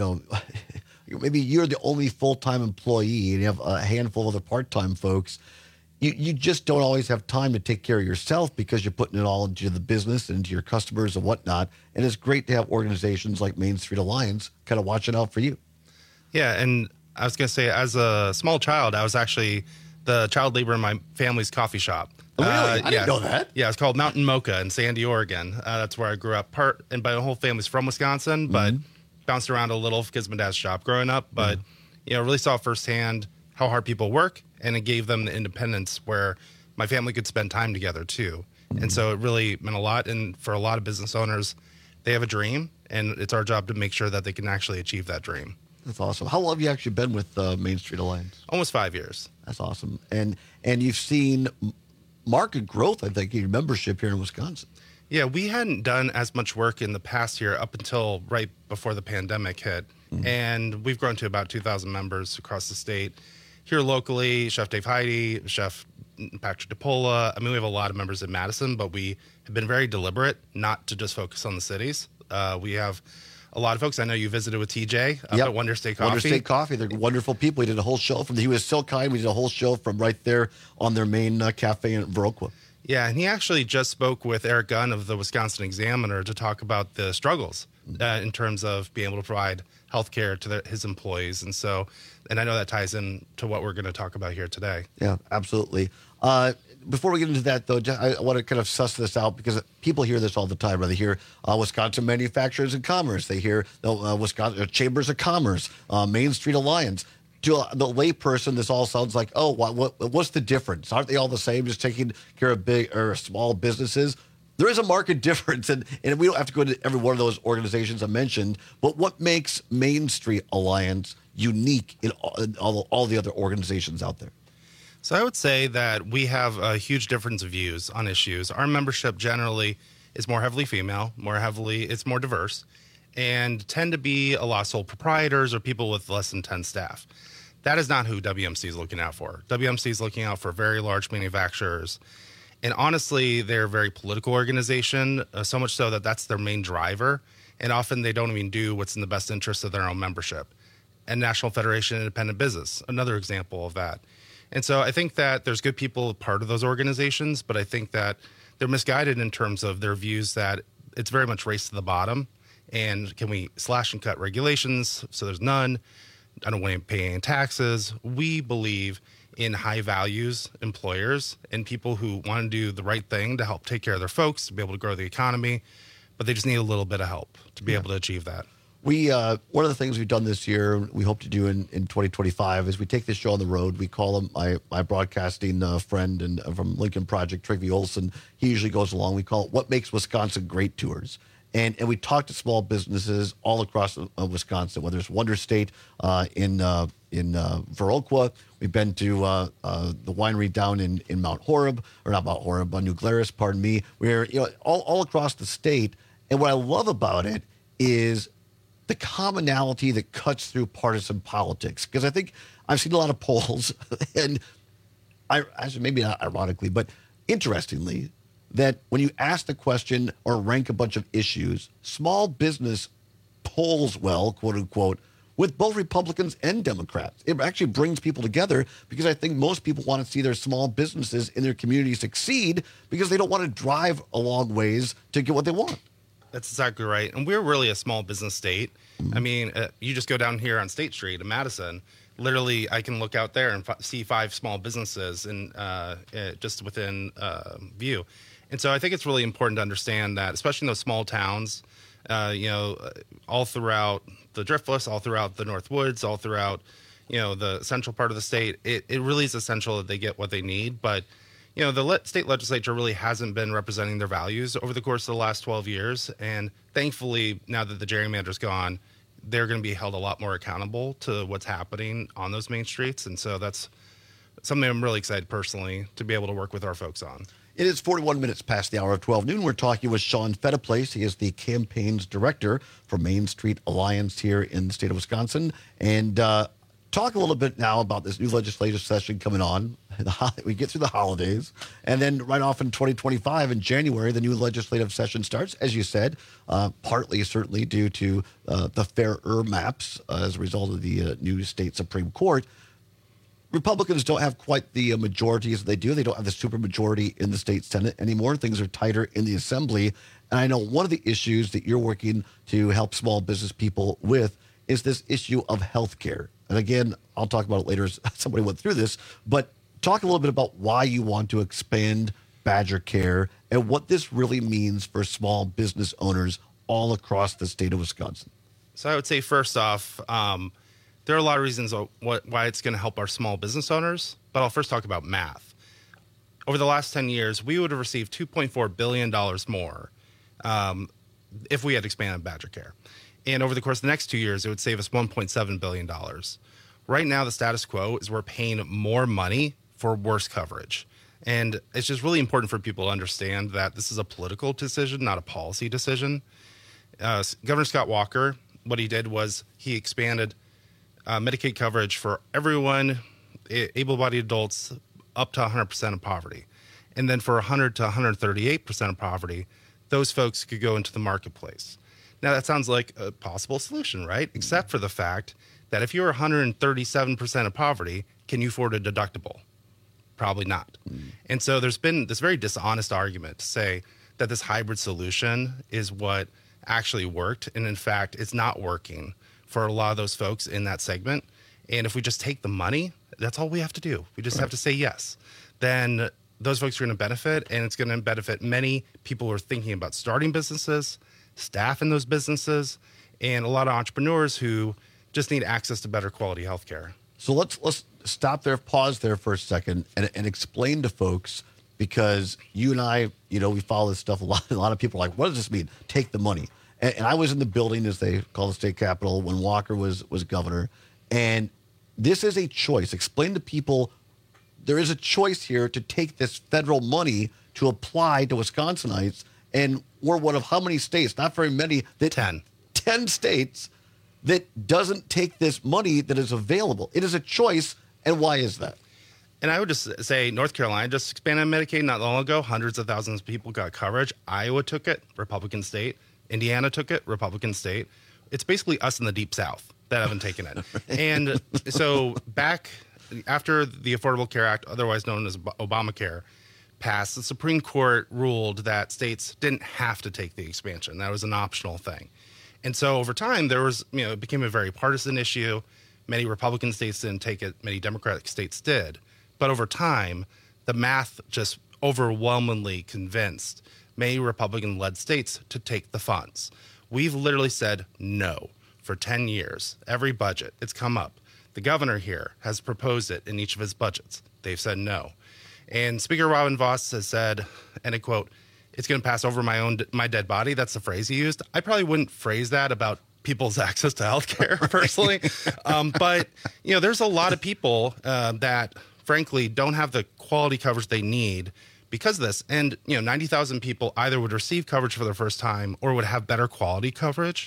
maybe you're the only full-time employee and you have a handful of other part-time folks, you just don't always have time to take care of yourself because you're putting it all into the business and into your customers and whatnot. And it's great to have organizations like Main Street Alliance kind of watching out for you. Yeah, and I was going to say, as a small child, I was actually the child labor in my family's coffee shop. Really? I didn't know that. Yeah, it's called Mountain Mocha in Sandy, Oregon. That's where I grew up. And my whole family's from Wisconsin, but bounced around a little because my dad's shop growing up. But, really saw firsthand how hard people work, and it gave them the independence where my family could spend time together, too. And so it really meant a lot. And for a lot of business owners, they have a dream, and it's our job to make sure that they can actually achieve that dream. That's awesome. How long have you actually been with Main Street Alliance? Almost 5 years. That's awesome. And you've seen market growth, I think, in your membership here in Wisconsin. Yeah, we hadn't done as much work in the past year up until right before the pandemic hit. And we've grown to about 2,000 members across the state. Here locally, Chef Dave Heidi, Chef Patrick DePola. I mean, we have a lot of members in Madison, but we have been very deliberate not to just focus on the cities. We have a lot of folks. I know you visited with TJ at Wonder State Coffee. Wonder State Coffee. They're wonderful people. We did a whole show he was so kind. We did a whole show from right there on their main cafe in Viroqua. Yeah, and he actually just spoke with Eric Gunn of the Wisconsin Examiner to talk about the struggles in terms of being able to provide health care to his employees. And I know that ties in to what we're going to talk about here today. Yeah, absolutely. Before we get into that, though, I want to kind of suss this out because people hear this all the time. They hear Wisconsin Manufacturers and Commerce. They hear Wisconsin Chambers of Commerce, Main Street Alliance. To the layperson, this all sounds like, what's the difference? Aren't they all the same, just taking care of big or small businesses? There is a market difference, and we don't have to go into every one of those organizations I mentioned, but what makes Main Street Alliance unique in all the other organizations out there? So I would say that we have a huge difference of views on issues. Our membership generally is more heavily female, it's more diverse, and tend to be a lot of sole proprietors or people with less than 10 staff. That is not who WMC is looking out for. WMC is looking out for very large manufacturers. And honestly, they're a very political organization, so much so that that's their main driver. And often they don't even do what's in the best interest of their own membership. And National Federation of Independent Business, another example of that. And so I think that there's good people part of those organizations, but I think that they're misguided in terms of their views that it's very much race to the bottom. And can we slash and cut regulations so there's none? I don't want to pay any taxes. We believe in high values employers and people who want to do the right thing to help take care of their folks, to be able to grow the economy, but they just need a little bit of help to be able to achieve that. We one of the things we've done this year, we hope to do in 2025, is we take this show on the road. We call him my broadcasting friend and from Lincoln Project, Trygve Olson. He usually goes along. We call it What Makes Wisconsin Great Tours. And we talked to small businesses all across Wisconsin, whether it's Wonder State in Viroqua. We've been to the winery down in Mount Horeb, or not Mount Horeb, New Glarus, pardon me. We're all across the state. And what I love about it is the commonality that cuts through partisan politics. Because I think I've seen a lot of polls, and maybe not ironically, but interestingly, that when you ask the question or rank a bunch of issues, small business polls well, quote unquote, with both Republicans and Democrats. It actually brings people together because I think most people want to see their small businesses in their community succeed because they don't want to drive a long ways to get what they want. That's exactly right. And we're really a small business state. I mean, you just go down here on State Street in Madison. Literally, I can look out there and see 5 small businesses just within view. And so I think it's really important to understand that, especially in those small towns, all throughout the Driftless, all throughout the North Woods, all throughout, the central part of the state, it really is essential that they get what they need. But, the state legislature really hasn't been representing their values over the course of the last 12 years. And thankfully, now that the gerrymander's gone, they're going to be held a lot more accountable to what's happening on those main streets. And so that's something I'm really excited personally to be able to work with our folks on. It is 41 minutes past the hour of 12 noon. We're talking with Sean Fettiplace. He is the campaigns director for Main Street Alliance here in the state of Wisconsin. And talk a little bit now about this new legislative session coming on. We get through the holidays. And then right off in 2025, in January, the new legislative session starts, as you said, partly certainly due to the fairer maps as a result of the new state Supreme Court. Republicans don't have quite the majorities that they do. They don't have the supermajority in the state Senate anymore. Things are tighter in the Assembly. And I know one of the issues that you're working to help small business people with is this issue of health care. And again, I'll talk about it later as somebody went through this. But talk a little bit about why you want to expand Badger Care and what this really means for small business owners all across the state of Wisconsin. So I would say, first off, there are a lot of reasons why it's going to help our small business owners, but I'll first talk about math. Over the last 10 years, we would have received $2.4 billion more if we had expanded Badger Care. And over the course of the next 2 years, it would save us $1.7 billion. Right now, the status quo is we're paying more money for worse coverage. And it's just really important for people to understand that this is a political decision, not a policy decision. Governor Scott Walker, what he did was he expanded Medicaid coverage for everyone, able-bodied adults, up to 100% of poverty. And then for 100 to 138% of poverty, those folks could go into the marketplace. Now, that sounds like a possible solution, right? Except for the fact that if you're 137% of poverty, can you afford a deductible? Probably not. And so there's been this very dishonest argument to say that this hybrid solution is what actually worked. And in fact, it's not working for a lot of those folks in that segment. And if we just take the money, that's all we have to do. We just have to say yes. Then those folks are going to benefit, and it's going to benefit many people who are thinking about starting businesses, staff in those businesses, and a lot of entrepreneurs who just need access to better quality healthcare. So let's stop there, pause there for a second, and explain to folks, because you and I, we follow this stuff a lot. A lot of people are like, what does this mean? Take the money. And I was in the building, as they call the state capitol, when Walker was governor. And this is a choice. Explain to people there is a choice here to take this federal money to apply to Wisconsinites. And we're one of how many states? Not very many. 10 states that doesn't take this money that is available. It is a choice. And why is that? And I would just say North Carolina just expanded Medicaid not long ago. Hundreds of thousands of people got coverage. Iowa took it, Republican state. Indiana took it, Republican state. It's basically us in the Deep South that haven't taken it. And so back after the Affordable Care Act, otherwise known as Obamacare, passed, the Supreme Court ruled that states didn't have to take the expansion. That was an optional thing. And so over time, there was, it became a very partisan issue. Many Republican states didn't take it. Many Democratic states did. But over time, the math just overwhelmingly convinced many Republican-led states to take the funds. We've literally said no for 10 years. Every budget, it's come up. The governor here has proposed it in each of his budgets. They've said no. And Speaker Robin Vos has said, and I quote, it's going to pass over my dead body. That's the phrase he used. I probably wouldn't phrase that about people's access to healthcare personally. But, there's a lot of people that, frankly, don't have the quality coverage they need because of this. And, 90,000 people either would receive coverage for the first time or would have better quality coverage.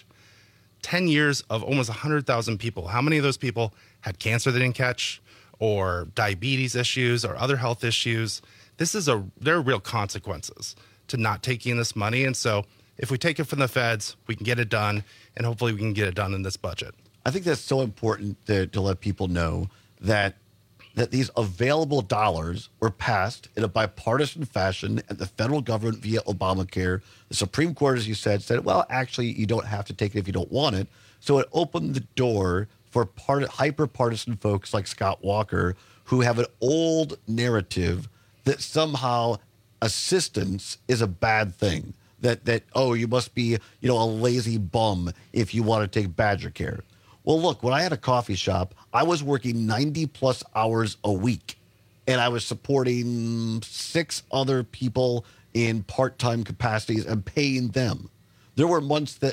10 years of almost 100,000 people. How many of those people had cancer they didn't catch or diabetes issues or other health issues? There are real consequences to not taking this money. And so if we take it from the feds, we can get it done, and hopefully we can get it done in this budget. I think that's so important to let people know that these available dollars were passed in a bipartisan fashion at the federal government via Obamacare. The Supreme Court, as you said, well, actually, you don't have to take it if you don't want it. So it opened the door for hyper-partisan folks like Scott Walker, who have an old narrative that somehow assistance is a bad thing. That you must be, a lazy bum if you want to take Badger Care. Well, look, when I had a coffee shop, I was working 90-plus hours a week, and I was supporting 6 other people in part-time capacities and paying them. There were months that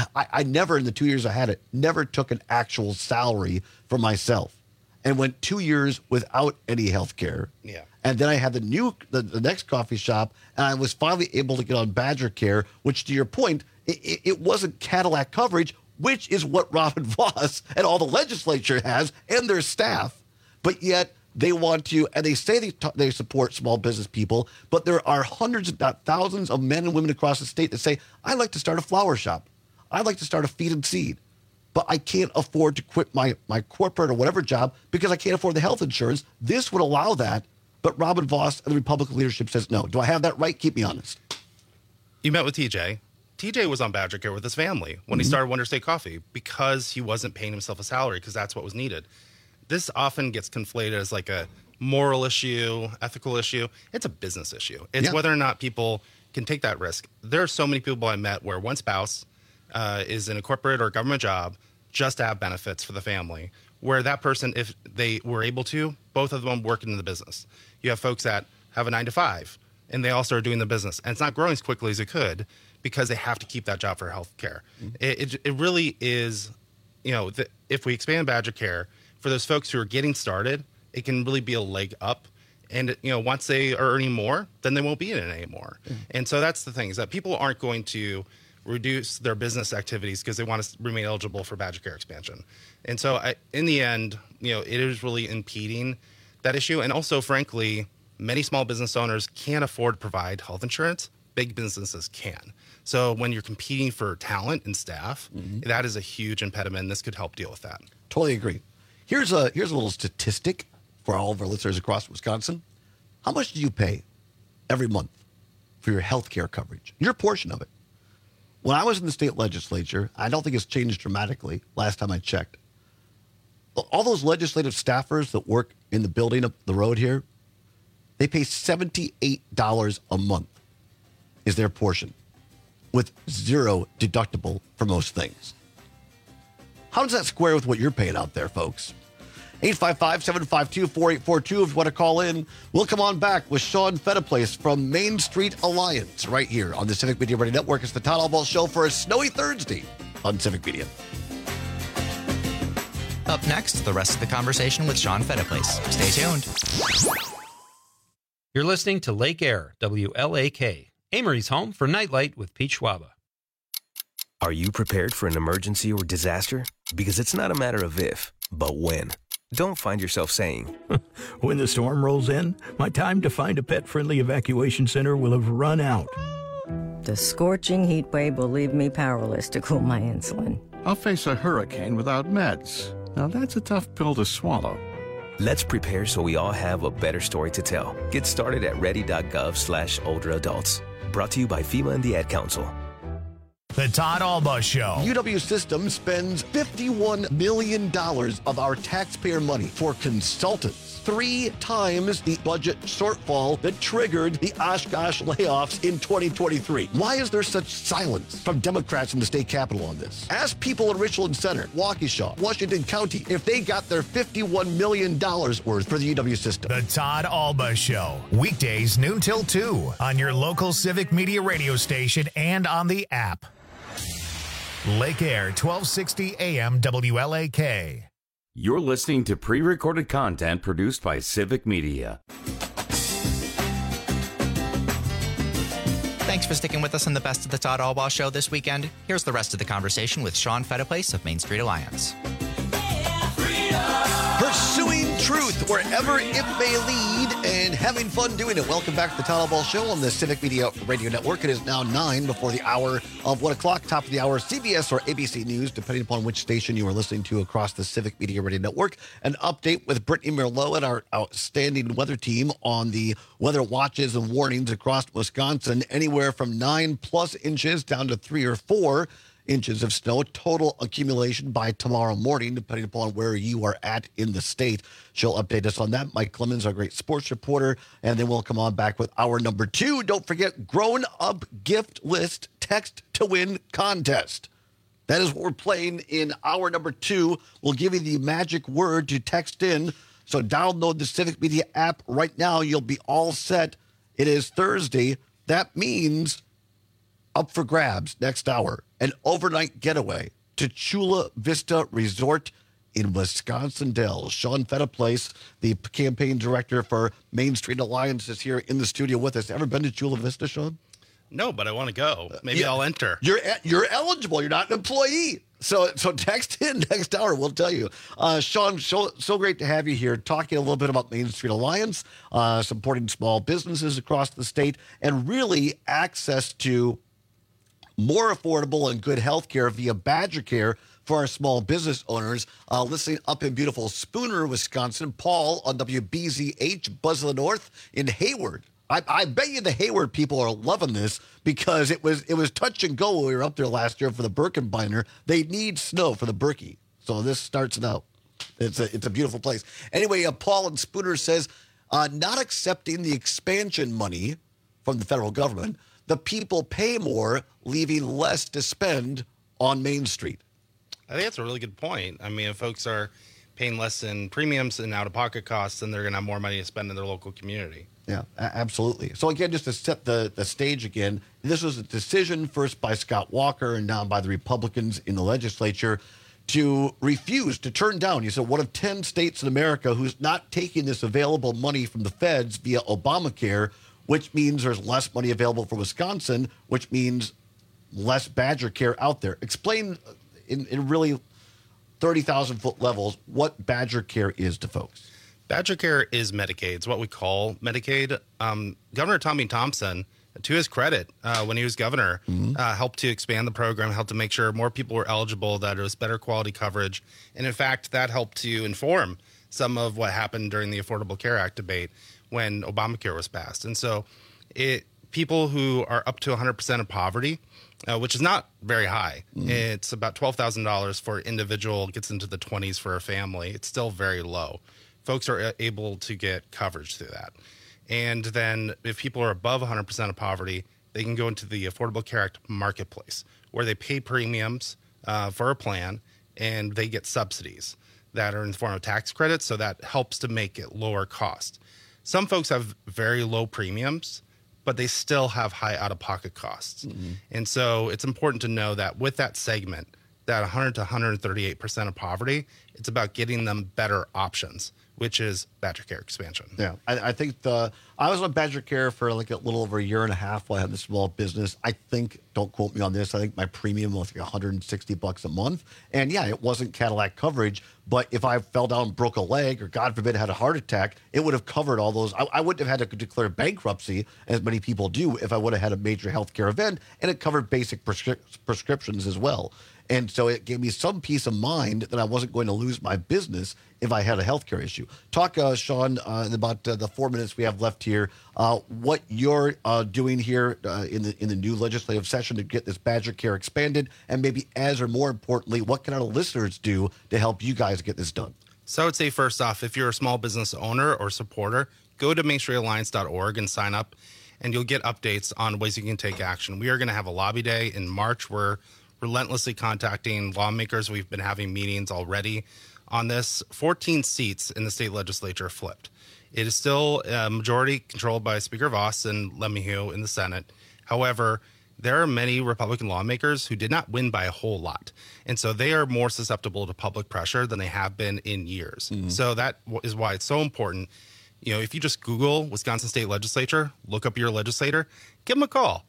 I never, in the 2 years I had it, never took an actual salary for myself and went 2 years without any health care. Yeah. And then I had the next coffee shop, and I was finally able to get on Badger Care, which, to your point, it wasn't Cadillac coverage, which is what Robin Vos and all the legislature has and their staff. But yet they want to, and they say they support small business people, but there are hundreds, if not thousands, of men and women across the state that say, I'd like to start a flower shop. I'd like to start a feed and seed. But I can't afford to quit my corporate or whatever job because I can't afford the health insurance. This would allow that. But Robin Vos and the Republican leadership says no. Do I have that right? Keep me honest. You met with TJ. TJ was on Badger Care with his family when he started Wonder State Coffee because he wasn't paying himself a salary because that's what was needed. This often gets conflated as like a moral issue, ethical issue. It's a business issue. It's whether or not people can take that risk. There are so many people I met where one spouse is in a corporate or government job just to have benefits for the family, where that person, if they were able to, both of them work in the business. You have folks that have a 9-to-5 and they all start doing the business, and it's not growing as quickly as it could because they have to keep that job for health care. It really is, if we expand Badger Care for those folks who are getting started, it can really be a leg up. And, once they are earning more, then they won't be in it anymore. And so that's the thing, is that people aren't going to reduce their business activities because they want to remain eligible for Badger Care expansion. And so in the end, it is really impeding that issue. And also, frankly, many small business owners can't afford to provide health insurance. Big businesses can. So when you're competing for talent and staff, that is a huge impediment. And this could help deal with that. Totally agree. Here's a little statistic for all of our listeners across Wisconsin. How much do you pay every month for your health care coverage? Your portion of it. When I was in the state legislature, I don't think it's changed dramatically last time I checked. All those legislative staffers that work in the building up the road here, they pay $78 a month is their portion, with zero deductible for most things. How does that square with what you're paying out there, folks? 855-752-4842 if you want to call in. We'll come on back with Sean Fettiplace from Main Street Alliance right here on the Civic Media Radio Network. It's the Todd Albaugh Show for a snowy Thursday on Civic Media. Up next, the rest of the conversation with Sean Fettiplace. Stay tuned. You're listening to Lake Air, WLAK, Amory's home for Nightlight with Pete Schwaba. Are you prepared for an emergency or disaster? Because it's not a matter of if, but when. Don't find yourself saying, when the storm rolls in, my time to find a pet-friendly evacuation center will have run out. The scorching heat wave will leave me powerless to cool my insulin. I'll face a hurricane without meds. Now that's a tough pill to swallow. Let's prepare so we all have a better story to tell. Get started at ready.gov/older adults. Brought to you by FEMA and the Ad Council. The Todd Alba Show. UW System spends $51 million of our taxpayer money for consultants. 3 times the budget shortfall that triggered the Oshkosh layoffs in 2023. Why is there such silence from Democrats in the state capitol on this? Ask people in Richland Center, Waukesha, Washington County, if they got their $51 million worth for the UW System. The Todd Alba Show. Weekdays noon till 2 on your local Civic Media radio station and on the app. Lake Air, 1260 AM WLAK. You're listening to pre-recorded content produced by Civic Media. Thanks for sticking with us on the Best of the Todd Alba Show this weekend. Here's the rest of the conversation with Sean Fettiplace of Main Street Alliance. Pursuing truth wherever it may lead and having fun doing it. Welcome back to the Todd Alba Show on the Civic Media Radio Network. It is now 9 before the hour of 1 o'clock. Top of the hour, CBS or ABC News, depending upon which station you are listening to across the Civic Media Radio Network. An update with Brittany Merlot and our outstanding weather team on the weather watches and warnings across Wisconsin. Anywhere from 9+ inches down to 3 or 4 inches of snow, total accumulation by tomorrow morning, depending upon where you are at in the state. She'll update us on that. Mike Clemens, our great sports reporter, and then we'll come on back with hour number 2. Don't forget, grown-up gift list text to win contest. That is what we're playing in hour number 2. We'll give you the magic word to text in. So download the Civic Media app right now. You'll be all set. It is Thursday. That means up for grabs next hour, an overnight getaway to Chula Vista Resort in Wisconsin Dells. Sean Fettiplace, the campaign director for Main Street Alliance, is here in the studio with us. Ever been to Chula Vista, Sean? No, but I want to go. Maybe I'll enter. You're eligible. You're not an employee. So text in next hour. We'll tell you. Sean, so great to have you here, talking a little bit about Main Street Alliance, supporting small businesses across the state, and really access to more affordable and good health care via Badger Care for our small business owners. Listening up in beautiful Spooner, Wisconsin. Paul on WBZH, Buzz of the North in Hayward. I bet you the Hayward people are loving this because it was touch and go when we were up there last year for the Birkenbinder. They need snow for the Berkey. So this starts now. It's a beautiful place. Anyway, Paul in Spooner says, not accepting the expansion money from the federal government, the people pay more, leaving less to spend on Main Street. I think that's a really good point. I mean, if folks are paying less in premiums and out-of-pocket costs, then they're going to have more money to spend in their local community. Yeah, absolutely. So again, just to set the stage again, this was a decision first by Scott Walker and now by the Republicans in the legislature to refuse, to turn down. You said one of 10 states in America who's not taking this available money from the feds via Obamacare, which means there's less money available for Wisconsin, which means less Badger Care out there. Explain in really 30,000-foot levels what Badger Care is to folks. Badger Care is Medicaid. It's what we call Medicaid. Governor Tommy Thompson, to his credit, when he was governor, helped to expand the program, helped to make sure more people were eligible, that it was better quality coverage. And in fact, that helped to inform some of what happened during the Affordable Care Act debate when Obamacare was passed. And so people who are up to 100% of poverty, which is not very high. It's about $12,000 for an individual, gets into the 20s for a family. It's still very low. Folks are able to get coverage through that. And then if people are above 100% of poverty, they can go into the Affordable Care Act marketplace where they pay premiums for a plan and they get subsidies that are in the form of tax credits. So that helps to make it lower cost. Some folks have very low premiums, but they still have high out-of-pocket costs. And so it's important to know that with that segment, that 100 to 138% of poverty, it's about getting them better options, which is Badger Care expansion. Yeah, I think I was on Badger Care for like a little over a year and a half while I had this small business. I think, don't quote me on this, I think my premium was like $160 a month. And yeah, it wasn't Cadillac coverage, But if I fell down, broke a leg, or God forbid had a heart attack, it would have covered all those. I wouldn't have had to declare bankruptcy, as many people do, if I would have had a major healthcare event, and it covered basic prescriptions as well. And so it gave me some peace of mind that I wasn't going to lose my business if I had a healthcare issue. Talk, Sean, in about the 4 minutes we have left here, what you're doing here in the new legislative session to get this Badger Care expanded, and maybe as or more importantly, what can our listeners do to help you guys get this done? So I would say, first off, if you're a small business owner or supporter, go to mainstreetalliance.org and sign up, and you'll get updates on ways you can take action. We are going to have a lobby day in March. We're relentlessly contacting lawmakers. We've been having meetings already on this. 14 seats in the state legislature flipped. It is still a majority controlled by Speaker Voss and Lemieux in the Senate. However, there are many Republican lawmakers who did not win by a whole lot. And so they are more susceptible to public pressure than they have been in years. Mm-hmm. So that is why it's so important. You know, if you just Google Wisconsin State Legislature, look up your legislator, give them a call.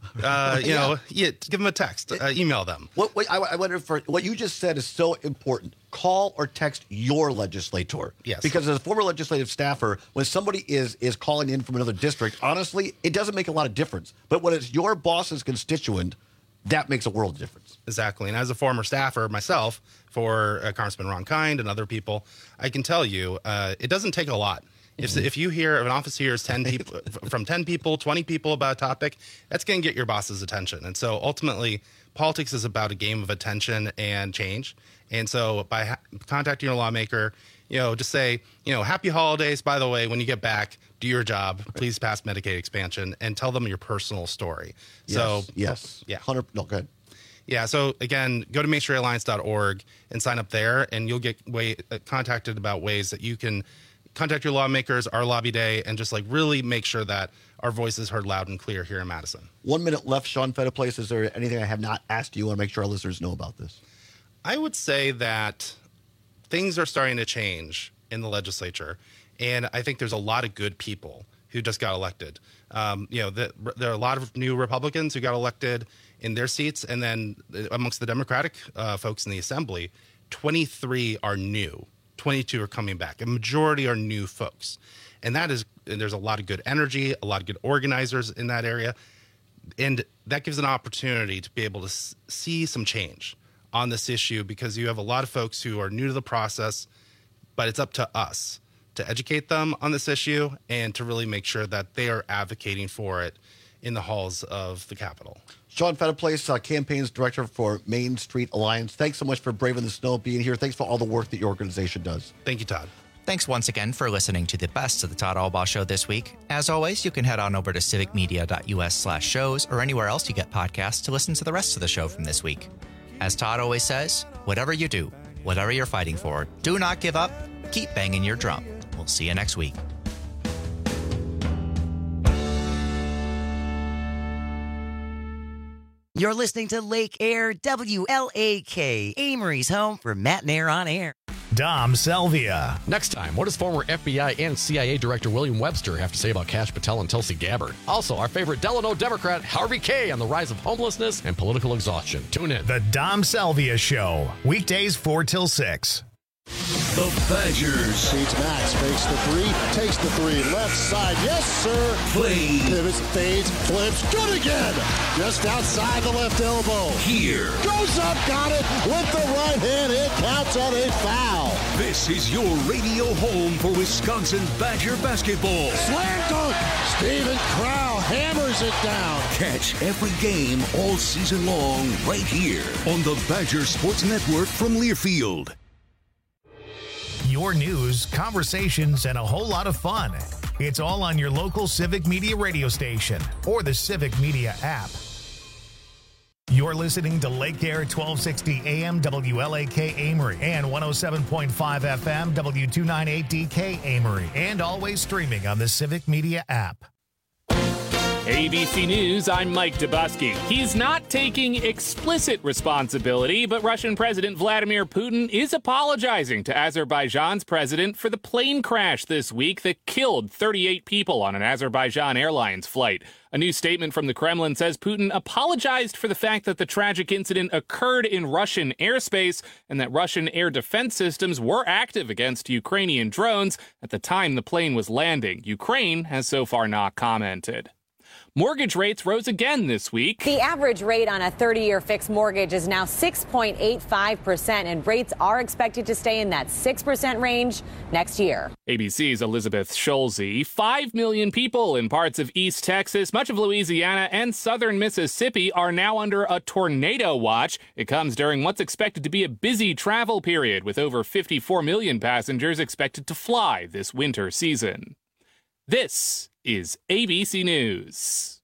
Give them a text, email them. I wonder if what you just said is so important. Call or text your legislator. Yes. Because as a former legislative staffer, when somebody is calling in from another district, honestly, it doesn't make a lot of difference. But when it's your boss's constituent, that makes a world of difference. Exactly. And as a former staffer myself for Congressman Ron Kind and other people, I can tell you it doesn't take a lot. If you hear an office hears 10 people, from 10 people, 20 people about a topic, that's going to get your boss's attention. And so ultimately, politics is about a game of attention and change. And so by contacting your lawmaker, just say, happy holidays. By the way, when you get back, do your job. Please pass Medicaid expansion and tell them your personal story. Yes. Yeah. Go ahead. Yeah. So again, go to mainstreetalliance.org and sign up there, and you'll get contacted about ways that you can contact your lawmakers, our lobby day, and just really make sure that our voice is heard loud and clear here in Madison. 1 minute left, Sean Fettiplace. Is there anything I have not asked you? I want to make sure our listeners know about this. I would say that things are starting to change in the legislature, and I think there's a lot of good people who just got elected. There are a lot of new Republicans who got elected in their seats, and then amongst the Democratic folks in the Assembly, 23 are new. 22 are coming back. A majority are new folks. And there's a lot of good energy, a lot of good organizers in that area. And that gives an opportunity to be able to see some change on this issue, because you have a lot of folks who are new to the process, but it's up to us to educate them on this issue and to really make sure that they are advocating for it in the halls of the Capitol. Sean Fettiplace, campaigns director for Main Street Alliance. Thanks so much for braving the snow, being here. Thanks for all the work that your organization does. Thank you, Todd. Thanks once again for listening to the best of the Todd Albaugh Show this week. As always, you can head on over to civicmedia.us/shows or anywhere else you get podcasts to listen to the rest of the show from this week. As Todd always says, whatever you do, whatever you're fighting for, do not give up. Keep banging your drum. We'll see you next week. You're listening to Lake Air WLAK, Amory's home for Matt and Air on Air. Dom Selvia. Next time, what does former FBI and CIA Director William Webster have to say about Kash Patel and Tulsi Gabbard? Also, our favorite Delano Democrat, Harvey Kaye, on the rise of homelessness and political exhaustion. Tune in. The Dom Selvia Show, weekdays 4 till 6. The Badgers. Feeds Max, fakes the three, takes the three, left side, yes sir. Play. Pivots, fades, flips, good again. Just outside the left elbow. Here. Goes up, got it, with the right hand, it counts on a foul. This is your radio home for Wisconsin Badger basketball. Slam dunk, Steven Crowl hammers it down. Catch every game all season long right here on the Badger Sports Network from Learfield. Your news, conversations, and a whole lot of fun. It's all on your local Civic Media radio station or the Civic Media app. You're listening to Lake Air 1260 AM WLAK Amory and 107.5 FM W298DK Amory, and always streaming on the Civic Media app. ABC News, I'm Mike Dubusky. He's not taking explicit responsibility, but Russian President Vladimir Putin is apologizing to Azerbaijan's president for the plane crash this week that killed 38 people on an Azerbaijan Airlines flight. A new statement from the Kremlin says Putin apologized for the fact that the tragic incident occurred in Russian airspace and that Russian air defense systems were active against Ukrainian drones at the time the plane was landing. Ukraine has so far not commented. Mortgage rates rose again this week. The average rate on a 30-year fixed mortgage is now 6.85%, and rates are expected to stay in that 6% range next year. ABC's Elizabeth Scholze. 5 million people in parts of East Texas, much of Louisiana, and southern Mississippi are now under a tornado watch. It comes during what's expected to be a busy travel period, with over 54 million passengers expected to fly this winter season. This is ABC News.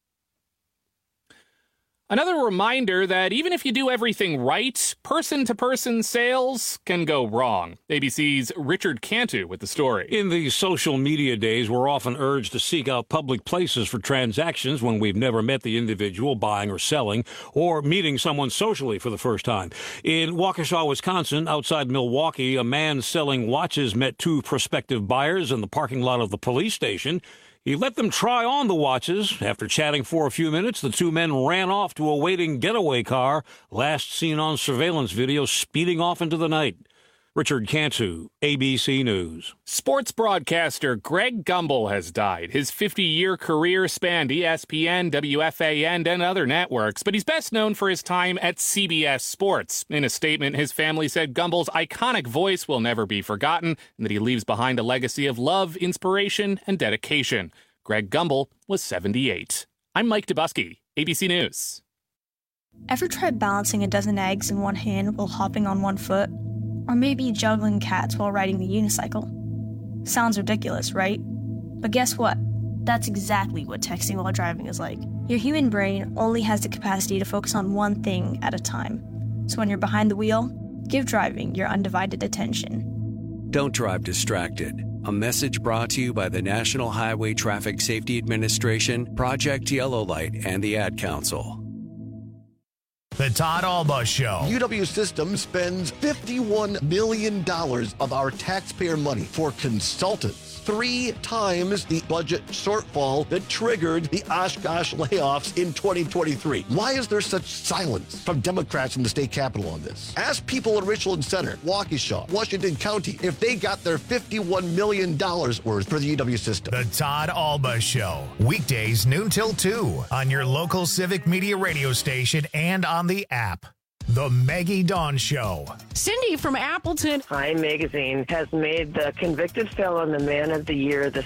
Another reminder that even if you do everything right, person-to-person sales can go wrong. ABC's Richard Cantu with the story. In these social media days, we're often urged to seek out public places for transactions when we've never met the individual buying or selling, or meeting someone socially for the first time. In Waukesha, Wisconsin, outside Milwaukee, a man selling watches met two prospective buyers in the parking lot of the police station. He let them try on the watches. After chatting for a few minutes, the two men ran off to a waiting getaway car, last seen on surveillance video speeding off into the night. Richard Cantu, ABC News. Sports broadcaster Greg Gumbel has died. His 50-year career spanned ESPN, WFAN, and other networks, but he's best known for his time at CBS Sports. In a statement, his family said Gumbel's iconic voice will never be forgotten and that he leaves behind a legacy of love, inspiration, and dedication. Greg Gumbel was 78. I'm Mike Dubusky, ABC News. Ever tried balancing a dozen eggs in one hand while hopping on one foot? Or maybe juggling cats while riding the unicycle? Sounds ridiculous, right? But guess what? That's exactly what texting while driving is like. Your human brain only has the capacity to focus on one thing at a time. So when you're behind the wheel, give driving your undivided attention. Don't drive distracted. A message brought to you by the National Highway Traffic Safety Administration, Project Yellow Light, and the Ad Council. The Todd Alba Show. UW Systems spends $51 million of our taxpayer money for consultants. 3 times the budget shortfall that triggered the Oshkosh layoffs in 2023. Why is there such silence from Democrats in the state capitol on this? Ask people in Richland Center, Waukesha, Washington County, if they got their $51 million worth for the UW system. The Todd Alba Show. Weekdays noon till 2 on your local Civic Media radio station and on the app. The Maggie Dawn Show. Cindy from Appleton. Time Magazine has made the convicted felon the Man of the Year, the